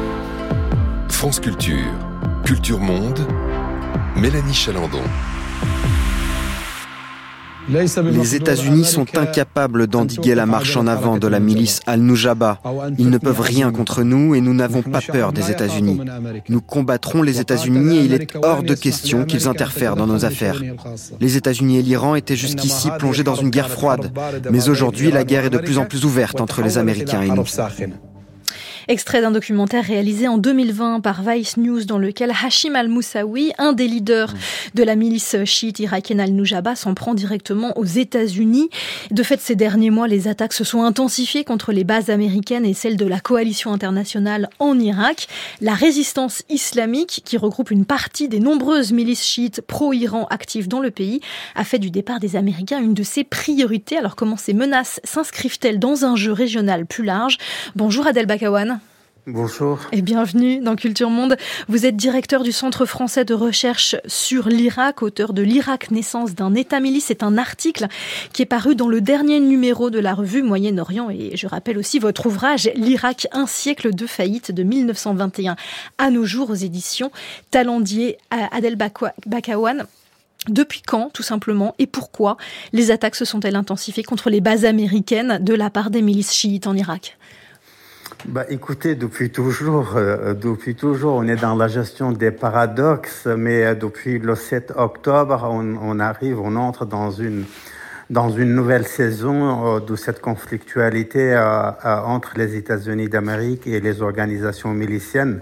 France Culture, Culture Monde, Mélanie Chalandon. Les États-Unis sont incapables d'endiguer la marche en avant de la milice Al-Nujaba. Ils ne peuvent rien contre nous et nous n'avons pas peur des États-Unis. Nous combattrons les États-Unis et il est hors de question qu'ils interfèrent dans nos affaires. Les États-Unis et l'Iran étaient jusqu'ici plongés dans une guerre froide. Mais aujourd'hui, la guerre est de plus en plus ouverte entre les Américains et nous. Extrait d'un documentaire réalisé en 2020 par Vice News dans lequel Hashim al-Moussaoui, un des leaders de la milice chiite irakienne Al-Nujaba, s'en prend directement aux États-Unis. De fait, ces derniers mois, les attaques se sont intensifiées contre les bases américaines et celles de la coalition internationale en Irak. La résistance islamique, qui regroupe une partie des nombreuses milices chiites pro-Iran actives dans le pays, a fait du départ des Américains une de ses priorités. Alors comment ces menaces s'inscrivent-elles dans un jeu régional plus large ? Bonjour Adel Bakawan. Bonjour. Et bienvenue dans Culture Monde. Vous êtes directeur du Centre français de recherche sur l'Irak, auteur de l'Irak, naissance d'un État-milice. C'est un article qui est paru dans le dernier numéro de la revue Moyen-Orient. Et je rappelle aussi votre ouvrage, L'Irak, un siècle de faillite, de 1921 à nos jours, aux éditions Talendier. Adel Bakawan. Depuis quand, tout simplement, et pourquoi les attaques se sont-elles intensifiées contre les bases américaines de la part des milices chiites en Irak ? Écoutez, depuis toujours, on est dans la gestion des paradoxes, mais depuis le 7 octobre, on entre dans une nouvelle saison de cette conflictualité entre les États-Unis d'Amérique et les organisations miliciennes.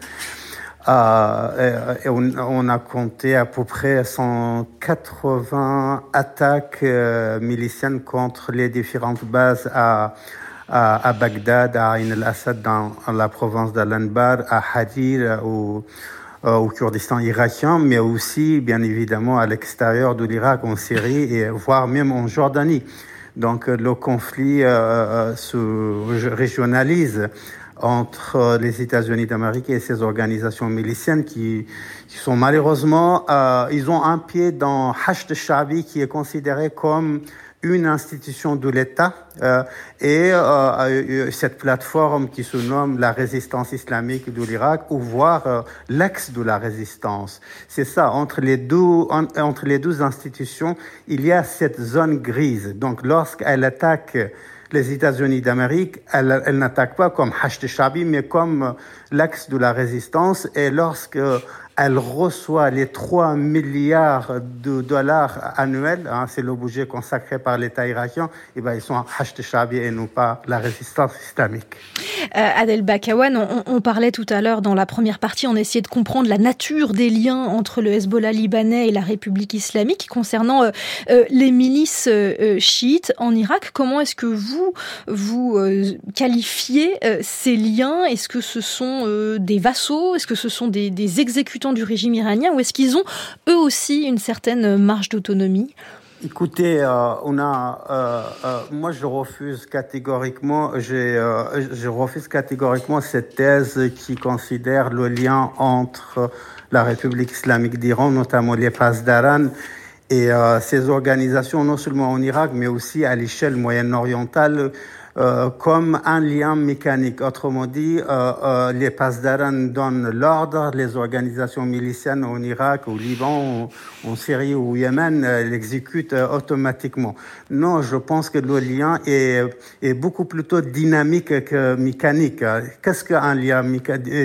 Et on a compté à peu près 180 attaques miliciennes contre les différentes bases à Bagdad, à Ain al-Assad dans la province d'Al-Anbar, à Hadir au Kurdistan irakien, mais aussi bien évidemment à l'extérieur de l'Irak, en Syrie et voire même en Jordanie. Donc le conflit se régionalise entre les États-Unis d'Amérique et ces organisations miliciennes qui sont malheureusement, ils ont un pied dans Hashd al-Sha'bi qui est considéré comme une institution de l'État et cette plateforme qui se nomme la résistance islamique de l'Irak ou voire l'ex de la résistance. C'est ça, entre les deux institutions, il y a cette zone grise. Donc lorsqu'elle attaque les États-Unis d'Amérique, elle n'attaque pas comme Hashd al-Sha'bi, mais comme l'axe de la résistance. Et lorsque elle reçoit les 3 milliards de dollars annuels, c'est le budget consacré par l'État irakien, et ils sont Hashd al-Sha'bi et non pas la résistance islamique. Adel Bakawan, on parlait tout à l'heure dans la première partie, on essayait de comprendre la nature des liens entre le Hezbollah libanais et la République islamique concernant les milices chiites en Irak. Comment est-ce que vous qualifiez ces liens ? Est-ce que ce sont des vassaux ? Est-ce que ce sont des exécutants du régime iranien, ou est-ce qu'ils ont eux aussi une certaine marge d'autonomie ? Écoutez, moi je refuse catégoriquement cette thèse qui considère le lien entre la République islamique d'Iran, notamment les Pasdaran, et ces organisations, non seulement en Irak, mais aussi à l'échelle moyen-orientale, comme un lien mécanique. Autrement dit, les Pasdaran donnent l'ordre, les organisations miliciennes en Irak, au Liban, en Syrie ou au Yémen l'exécutent automatiquement. Non, je pense que le lien est beaucoup plutôt dynamique que mécanique. Qu'est-ce qu'un lien dynamique ?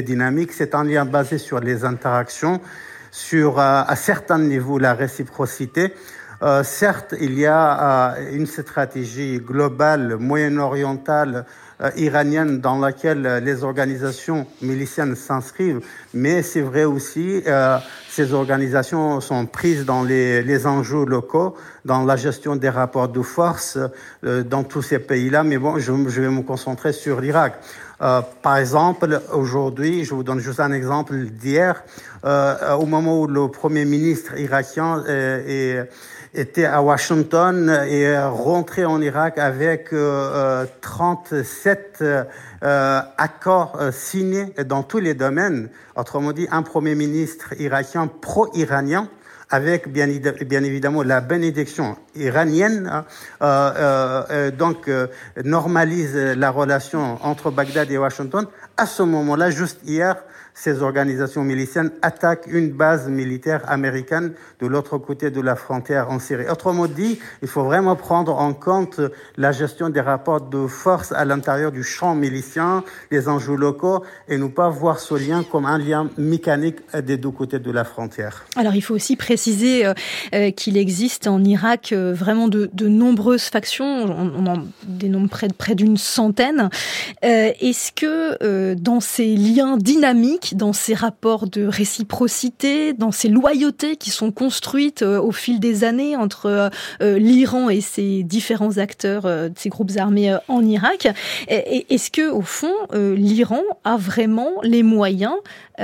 C'est un lien basé sur les interactions, sur à certains niveaux la réciprocité. Certes, il y a une stratégie globale, moyen-orientale, iranienne dans laquelle les organisations miliciennes s'inscrivent, mais c'est vrai aussi, ces organisations sont prises dans les enjeux locaux, dans la gestion des rapports de force dans tous ces pays-là. Mais bon, je vais me concentrer sur l'Irak. Par exemple, aujourd'hui, je vous donne juste un exemple d'hier, au moment où le Premier ministre irakien était à Washington et rentré en Irak avec 37 accords signés dans tous les domaines. Autrement dit, un Premier ministre irakien pro-iranien, avec bien évidemment la bénédiction iranienne, normalise la relation entre Bagdad et Washington. À ce moment-là, juste hier, ces organisations miliciennes attaquent une base militaire américaine de l'autre côté de la frontière en Syrie. Autrement dit, il faut vraiment prendre en compte la gestion des rapports de force à l'intérieur du champ milicien, les enjeux locaux, et ne pas voir ce lien comme un lien mécanique des deux côtés de la frontière. Alors il faut aussi préciser qu'il existe en Irak vraiment de nombreuses factions, on en dénombre près d'une centaine. Est-ce que dans ces liens dynamiques, dans ces rapports de réciprocité, dans ces loyautés qui sont construites au fil des années entre l'Iran et ses différents acteurs, ces groupes armés en Irak, est-ce que au fond l'Iran a vraiment les moyens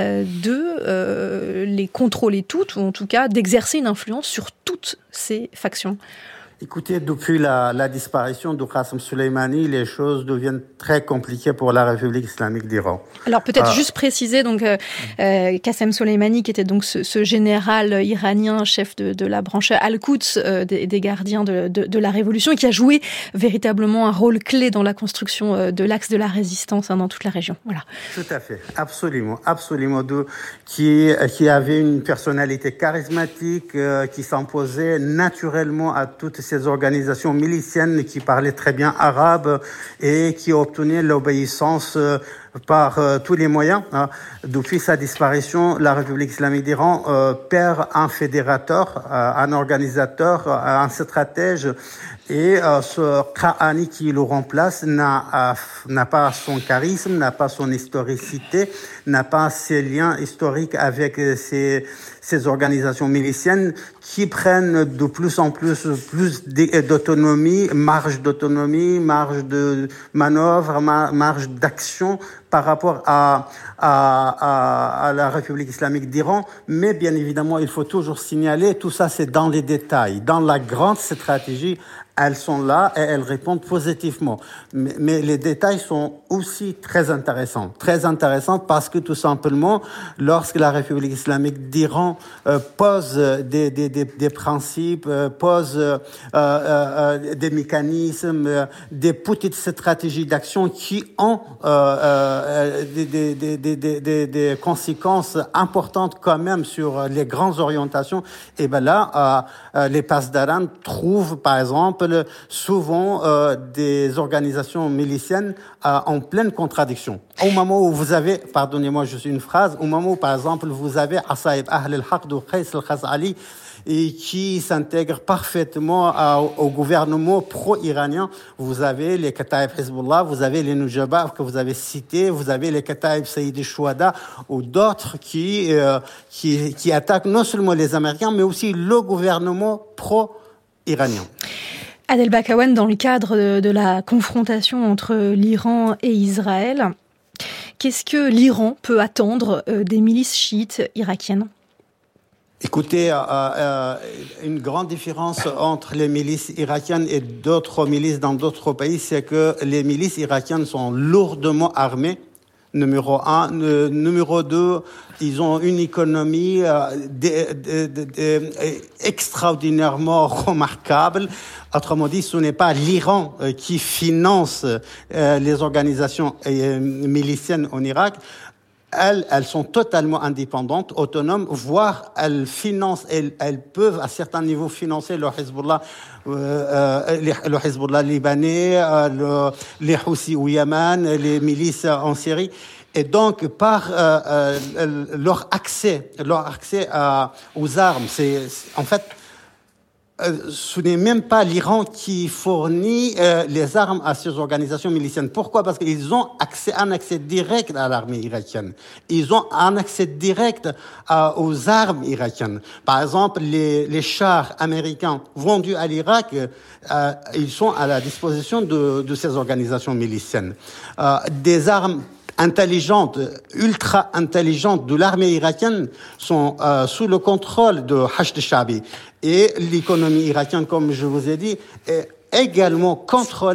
de les contrôler toutes, ou en tout cas d'exercer une influence sur toutes ces factions? Écoutez, depuis la disparition de Qasem Soleimani, les choses deviennent très compliquées pour la République islamique d'Iran. Alors peut-être juste préciser, donc Qasem Soleimani, qui était donc ce général iranien, chef de la branche Al-Quds des gardiens de la révolution, et qui a joué véritablement un rôle clé dans la construction de l'axe de la résistance dans toute la région. Voilà. Tout à fait, absolument, qui avait une personnalité charismatique, qui s'imposait naturellement à toutes ces organisations miliciennes qui parlaient très bien arabe et qui obtenaient l'obéissance par tous les moyens. Depuis sa disparition, la République islamique d'Iran perd un fédérateur, un organisateur, un stratège, et ce Qa'ani qui le remplace n'a pas son charisme, n'a pas son historicité, n'a pas ses liens historiques avec ces organisations miliciennes qui prennent de plus en plus d'autonomie, marge de manœuvre, marge d'action par rapport à la République islamique d'Iran. Mais bien évidemment, il faut toujours signaler, tout ça c'est dans les détails. Dans la grande stratégie, elles sont là et elles répondent positivement. Mais les détails sont aussi très intéressants parce que tout simplement, lorsque la République islamique d'Iran pose des principes, pose des mécanismes, des petites stratégies d'action qui ont des conséquences importantes quand même sur les grandes orientations, et ben là, les Pasdaran trouvent par exemple souvent des organisations miliciennes en pleine contradiction. Au moment où vous avez, pardonnez-moi juste une phrase, au moment où par exemple vous avez Asaïb Ahl al-Haq de Qais al-Khazali et qui s'intègre parfaitement au gouvernement pro-iranien. Vous avez les Kataïb Hezbollah, vous avez les Nujaba que vous avez cités, vous avez les Kataïb Sayyid al-Shuhada ou d'autres qui attaquent non seulement les Américains mais aussi le gouvernement pro-iranien. Adel Bakawan, dans le cadre de la confrontation entre l'Iran et Israël, qu'est-ce que l'Iran peut attendre des milices chiites irakiennes ? Écoutez, une grande différence entre les milices irakiennes et d'autres milices dans d'autres pays, c'est que les milices irakiennes sont lourdement armées. Numéro 1. Numéro 2, ils ont une économie extraordinairement remarquable. Autrement dit, ce n'est pas l'Iran qui finance les organisations miliciennes en Irak. Elles sont totalement indépendantes, autonomes, voire elles peuvent à certains niveaux financer le Hezbollah, le Hezbollah libanais, les Houthis au Yémen, les milices en Syrie. Et donc, par leur accès aux armes, en fait, ce n'est même pas l'Iran qui fournit les armes à ces organisations miliciennes. Pourquoi ? Parce qu'ils ont un accès direct à l'armée irakienne. Ils ont un accès direct aux armes irakiennes. Par exemple, les chars américains vendus à l'Irak, ils sont à la disposition de ces organisations miliciennes. Des armes intelligentes, ultra intelligentes de l'armée irakienne sont sous le contrôle de Hashd Sha'bi. Et l'économie irakienne, comme je vous ai dit, est également contrôlée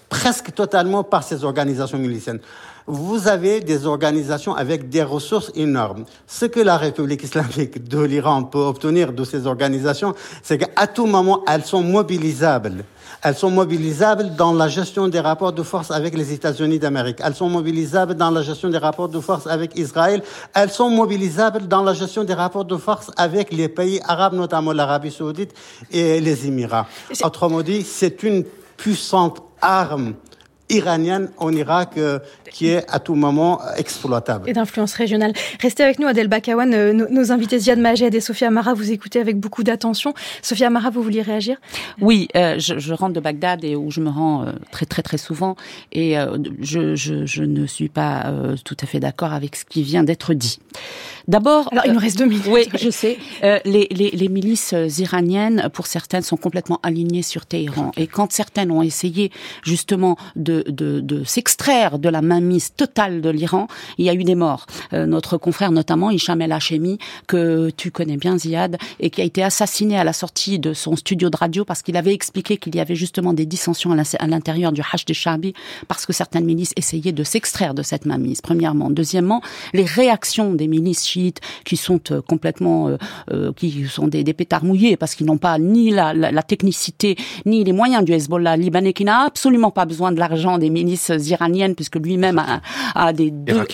presque totalement par ces organisations miliciennes. Vous avez des organisations avec des ressources énormes. Ce que la République islamique de l'Iran peut obtenir de ces organisations, c'est qu'à tout moment, elles sont mobilisables. Elles sont mobilisables dans la gestion des rapports de force avec les États-Unis d'Amérique. Elles sont mobilisables dans la gestion des rapports de force avec Israël. Elles sont mobilisables dans la gestion des rapports de force avec les pays arabes, notamment l'Arabie Saoudite et les Émirats. Autrement dit, c'est une puissante arme iranienne en Irak qui est à tout moment exploitable. Et d'influence régionale. Restez avec nous, Adel Bakawan. Nos invités Ziad Majed et Sophia Amara, vous écoutez avec beaucoup d'attention. Sophia Amara, vous vouliez réagir ? Oui, je rentre de Bagdad et où je me rends très très très souvent et je ne suis pas tout à fait d'accord avec ce qui vient d'être dit. D'abord, alors il nous reste 2 minutes. Oui, je sais. Les milices iraniennes, pour certaines, sont complètement alignées sur Téhéran. Et quand certaines ont essayé justement de s'extraire de la mainmise totale de l'Iran, il y a eu des morts. Notre confrère, notamment Hicham El Hachemi, que tu connais bien, Ziad, et qui a été assassiné à la sortie de son studio de radio parce qu'il avait expliqué qu'il y avait justement des dissensions à l'intérieur du Hashd al-Sha'bi parce que certaines milices essayaient de s'extraire de cette mainmise, premièrement. Deuxièmement, les réactions des milices chiites qui sont complètement, qui sont des pétards mouillés parce qu'ils n'ont pas ni la technicité ni les moyens du Hezbollah libanais qui n'a absolument pas besoin de l'argent des milices iraniennes puisque lui-même a des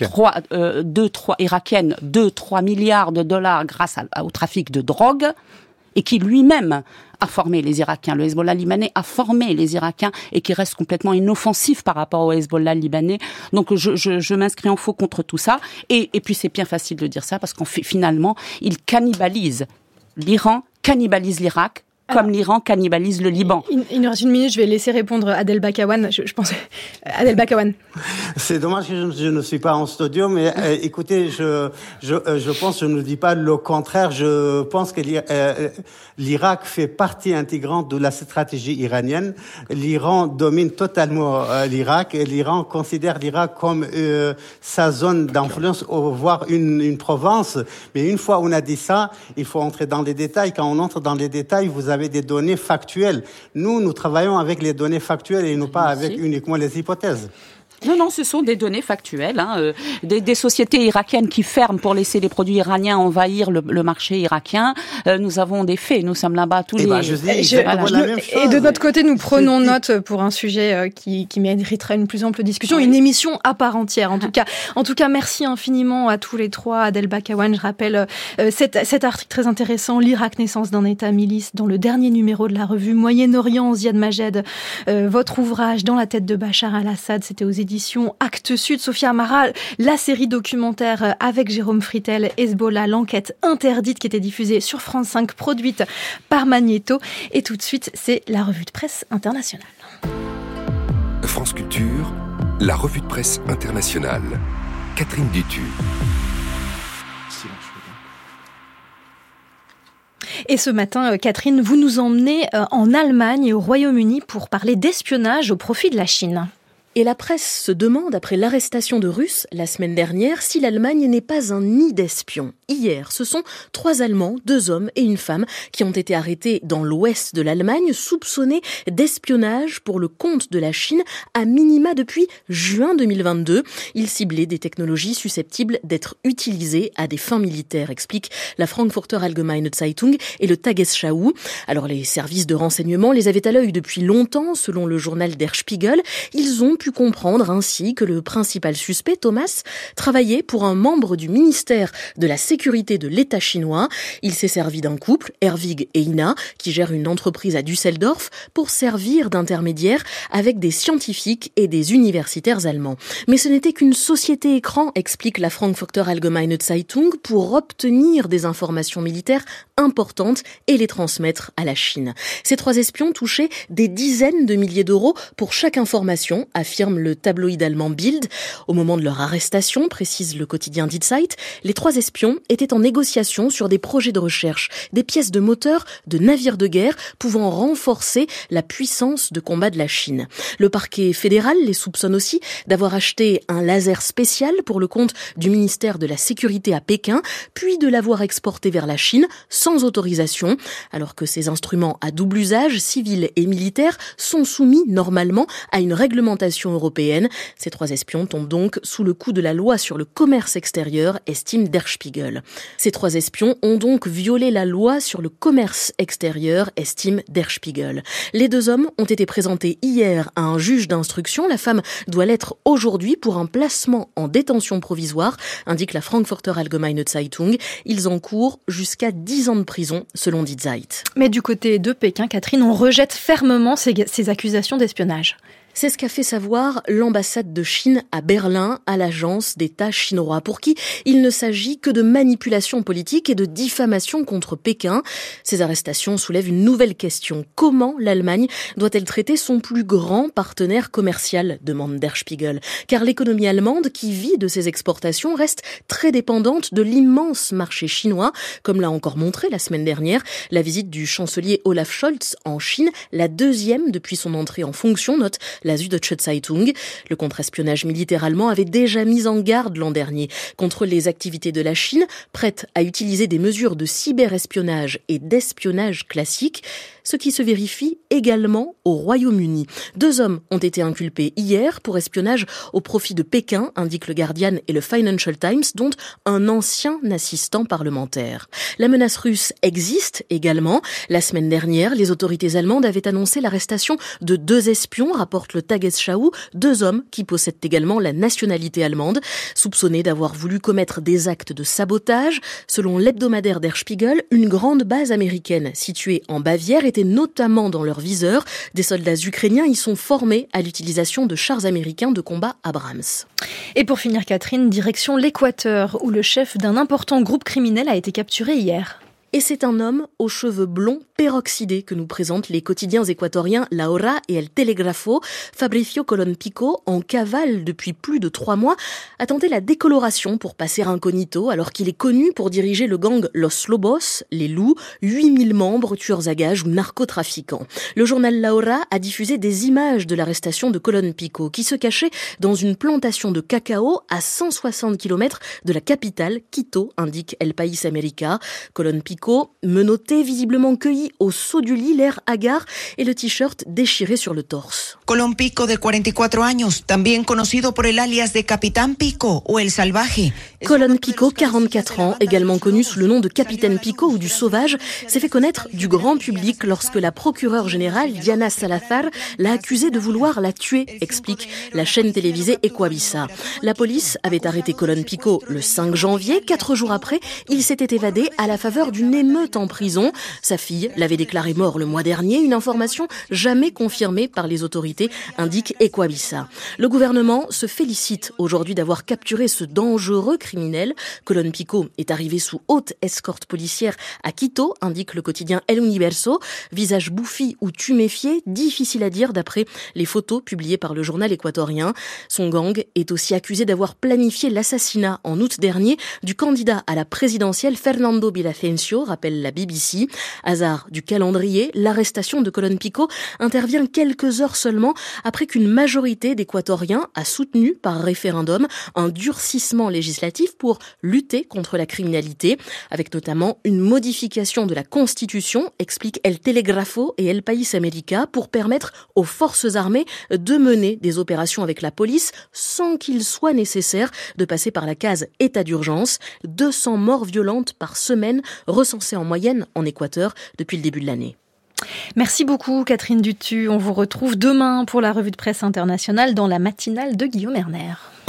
2-3 milliards de dollars grâce au trafic de drogue et qui lui-même a formé les Irakiens. Le Hezbollah libanais a formé les Irakiens et qui reste complètement inoffensif par rapport au Hezbollah libanais. Donc je m'inscris en faux contre tout ça. Et puis c'est bien facile de dire ça parce qu'en finalement, il cannibalise l'Iran, cannibalise l'Irak, comme l'Iran cannibalise le Liban. Il nous reste 1 minute, je vais laisser répondre Adel Bakawan. Je pense Adel Bakawan. C'est dommage que je ne suis pas en studio, mais écoutez, je pense, je ne dis pas le contraire. Je pense que l'Irak fait partie intégrante de la stratégie iranienne. L'Iran domine totalement l'Irak et l'Iran considère l'Irak comme sa zone d'influence, voire une province. Mais une fois on a dit ça, il faut entrer dans les détails. Quand on entre dans les détails, vous avez des données factuelles. Nous travaillons avec les données factuelles et non pas avec uniquement les hypothèses. Non, ce sont des données factuelles. Des sociétés irakiennes qui ferment pour laisser les produits iraniens envahir le marché irakien. Nous avens des faits. Nous sommes là-bas tous les... Et de notre côté, nous prenons note pour un sujet qui mériterait une plus ample discussion, une émission à part entière. En tout cas, merci infiniment à tous les trois. Adel Bakawan, je rappelle cet article très intéressant, l'Irak, naissance d'un État milice, dans le dernier numéro de la revue Moyen-Orient, Ziad Majed. Votre ouvrage, Dans la tête de Bachar al-Assad, c'était aux éditions Actes Sud. Sophia Amara, la série documentaire avec Jérôme Fritel, Hezbollah, l'enquête interdite, qui était diffusée sur France 5, produite par Magnéto. Et tout de suite, c'est la revue de presse internationale. France Culture, la revue de presse internationale. Catherine Dutu. Et ce matin, Catherine, vous nous emmenez en Allemagne et au Royaume-Uni pour parler d'espionnage au profit de la Chine. Et la presse se demande, après l'arrestation de Russes la semaine dernière, si l'Allemagne n'est pas un nid d'espions. Hier, ce sont 3 Allemands, 2 hommes et une femme qui ont été arrêtés dans l'ouest de l'Allemagne, soupçonnés d'espionnage pour le compte de la Chine, à minima depuis juin 2022. Ils ciblaient des technologies susceptibles d'être utilisées à des fins militaires, explique la Frankfurter Allgemeine Zeitung et le Tagesschau. Alors les services de renseignement les avaient à l'œil depuis longtemps, selon le journal Der Spiegel. Ils ont pu comprendre ainsi que le principal suspect, Thomas, travaillait pour un membre du ministère de la Sécurité de l'État chinois. Il s'est servi d'un couple, Herwig et Ina, qui gère une entreprise à Düsseldorf, pour servir d'intermédiaire avec des scientifiques et des universitaires allemands. Mais ce n'était qu'une société écran, explique la Frankfurter Allgemeine Zeitung, pour obtenir des informations militaires importantes et les transmettre à la Chine. Ces 3 espions touchaient des dizaines de milliers d'euros pour chaque information, affirme le tabloïd allemand Bild. Au moment de leur arrestation, précise le quotidien Die Zeit, les 3 espions étaient en négociation sur des projets de recherche, des pièces de moteur de navires de guerre pouvant renforcer la puissance de combat de la Chine. Le parquet fédéral les soupçonne aussi d'avoir acheté un laser spécial pour le compte du ministère de la Sécurité à Pékin, puis de l'avoir exporté vers la Chine sans autorisation, alors que ces instruments à double usage, civil et militaire, sont soumis normalement à une réglementation européenne. Ces 3 espions tombent donc sous le coup de la loi sur le commerce extérieur, estime Der Spiegel. Ces 3 espions ont donc violé la loi sur le commerce extérieur, estime Der Spiegel. Les 2 hommes ont été présentés hier à un juge d'instruction. La femme doit l'être aujourd'hui pour un placement en détention provisoire, indique la Frankfurter Allgemeine Zeitung. Ils encourent jusqu'à 10 ans de prison, selon Die Zeit. Mais du côté de Pékin, Catherine, on rejette fermement ces accusations d'espionnage. C'est ce qu'a fait savoir l'ambassade de Chine à Berlin à l'agence d'État chinois, pour qui il ne s'agit que de manipulation politique et de diffamation contre Pékin. Ces arrestations soulèvent une nouvelle question. Comment l'Allemagne doit-elle traiter son plus grand partenaire commercial, demande Der Spiegel. Car l'économie allemande, qui vit de ses exportations, reste très dépendante de l'immense marché chinois, comme l'a encore montré la semaine dernière la visite du chancelier Olaf Scholz en Chine, la 2e depuis son entrée en fonction, note la Süddeutsche Zeitung. Le contre-espionnage militaire allemand avait déjà mis en garde l'an dernier contre les activités de la Chine, prête à utiliser des mesures de cyberespionnage et d'espionnage classique, ce qui se vérifie également au Royaume-Uni. 2 hommes ont été inculpés hier pour espionnage au profit de Pékin, indique le Guardian et le Financial Times, dont un ancien assistant parlementaire. La menace russe existe également. La semaine dernière, les autorités allemandes avaient annoncé l'arrestation de 2 espions, rapporte le Tagesschau, 2 hommes qui possèdent également la nationalité allemande, soupçonnés d'avoir voulu commettre des actes de sabotage. Selon l'hebdomadaire Der Spiegel, une grande base américaine située en Bavière était notamment dans leur viseur. Des soldats ukrainiens y sont formés à l'utilisation de chars américains de combat Abrams. Et pour finir, Catherine, direction l'Équateur, où le chef d'un important groupe criminel a été capturé hier. Et c'est un homme aux cheveux blonds peroxydés que nous présentent les quotidiens équatoriens La Hora et El Telegrafo. Fabricio Colón Pico, en cavale depuis plus de 3 mois, a tenté la décoloration pour passer incognito, alors qu'il est connu pour diriger le gang Los Lobos, les loups, 8000 membres, tueurs à gages ou narcotrafiquants. Le journal La Hora a diffusé des images de l'arrestation de Colón Pico, qui se cachait dans une plantation de cacao à 160 km de la capitale, Quito, indique El País América. Colón Pico, menotté, visiblement cueilli au saut du lit, l'air hagard et le t-shirt déchiré sur le torse. Colón Pico, de 44 años, también conocido por el alias de Capitán Pico o El Salvaje. Colón Pico, 44 ans, également connu sous le nom de Capitaine Pico ou du Sauvage, s'est fait connaître du grand public lorsque la procureure générale Diana Salazar l'a accusé de vouloir la tuer, explique la chaîne télévisée Ecuavisa. La police avait arrêté Colón Pico le 5 janvier. 4 jours après, il s'était évadé à la faveur d'une émeute en prison. Sa fille l'avait déclaré mort le mois dernier, une information jamais confirmée par les autorités, indique Ecuavisa. Le gouvernement se félicite aujourd'hui d'avoir capturé ce dangereux criminel. Colón Pico est arrivé sous haute escorte policière à Quito, indique le quotidien El Universo. Visage bouffi ou tuméfié, difficile à dire d'après les photos publiées par le journal équatorien. Son gang est aussi accusé d'avoir planifié l'assassinat en août dernier du candidat à la présidentielle Fernando Villavicencio, rappelle la BBC. Hasard du calendrier, l'arrestation de Colón Pico intervient quelques heures seulement après qu'une majorité d'Équatoriens a soutenu par référendum un durcissement législatif pour lutter contre la criminalité, avec notamment une modification de la Constitution, explique El Telegrafo et El País América, pour permettre aux forces armées de mener des opérations avec la police sans qu'il soit nécessaire de passer par la case état d'urgence. 200 morts violentes par semaine recensées en moyenne en Équateur depuis le début de l'année. Merci beaucoup Catherine Dutu. On vous retrouve demain pour la revue de presse internationale dans la matinale de Guillaume Erner.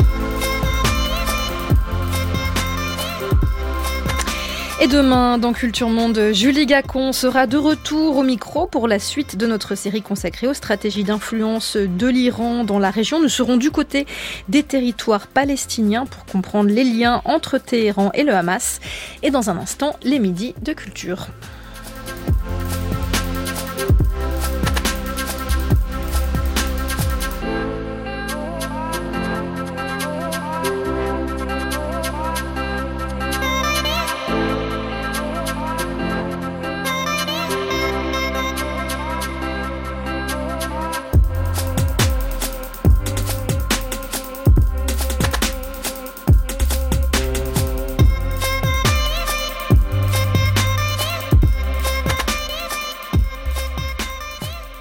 Et demain, dans Culture Monde, Julie Gacon sera de retour au micro pour la suite de notre série consacrée aux stratégies d'influence de l'Iran dans la région. Nous serons du côté des territoires palestiniens pour comprendre les liens entre Téhéran et le Hamas. Et dans un instant, les midis de culture.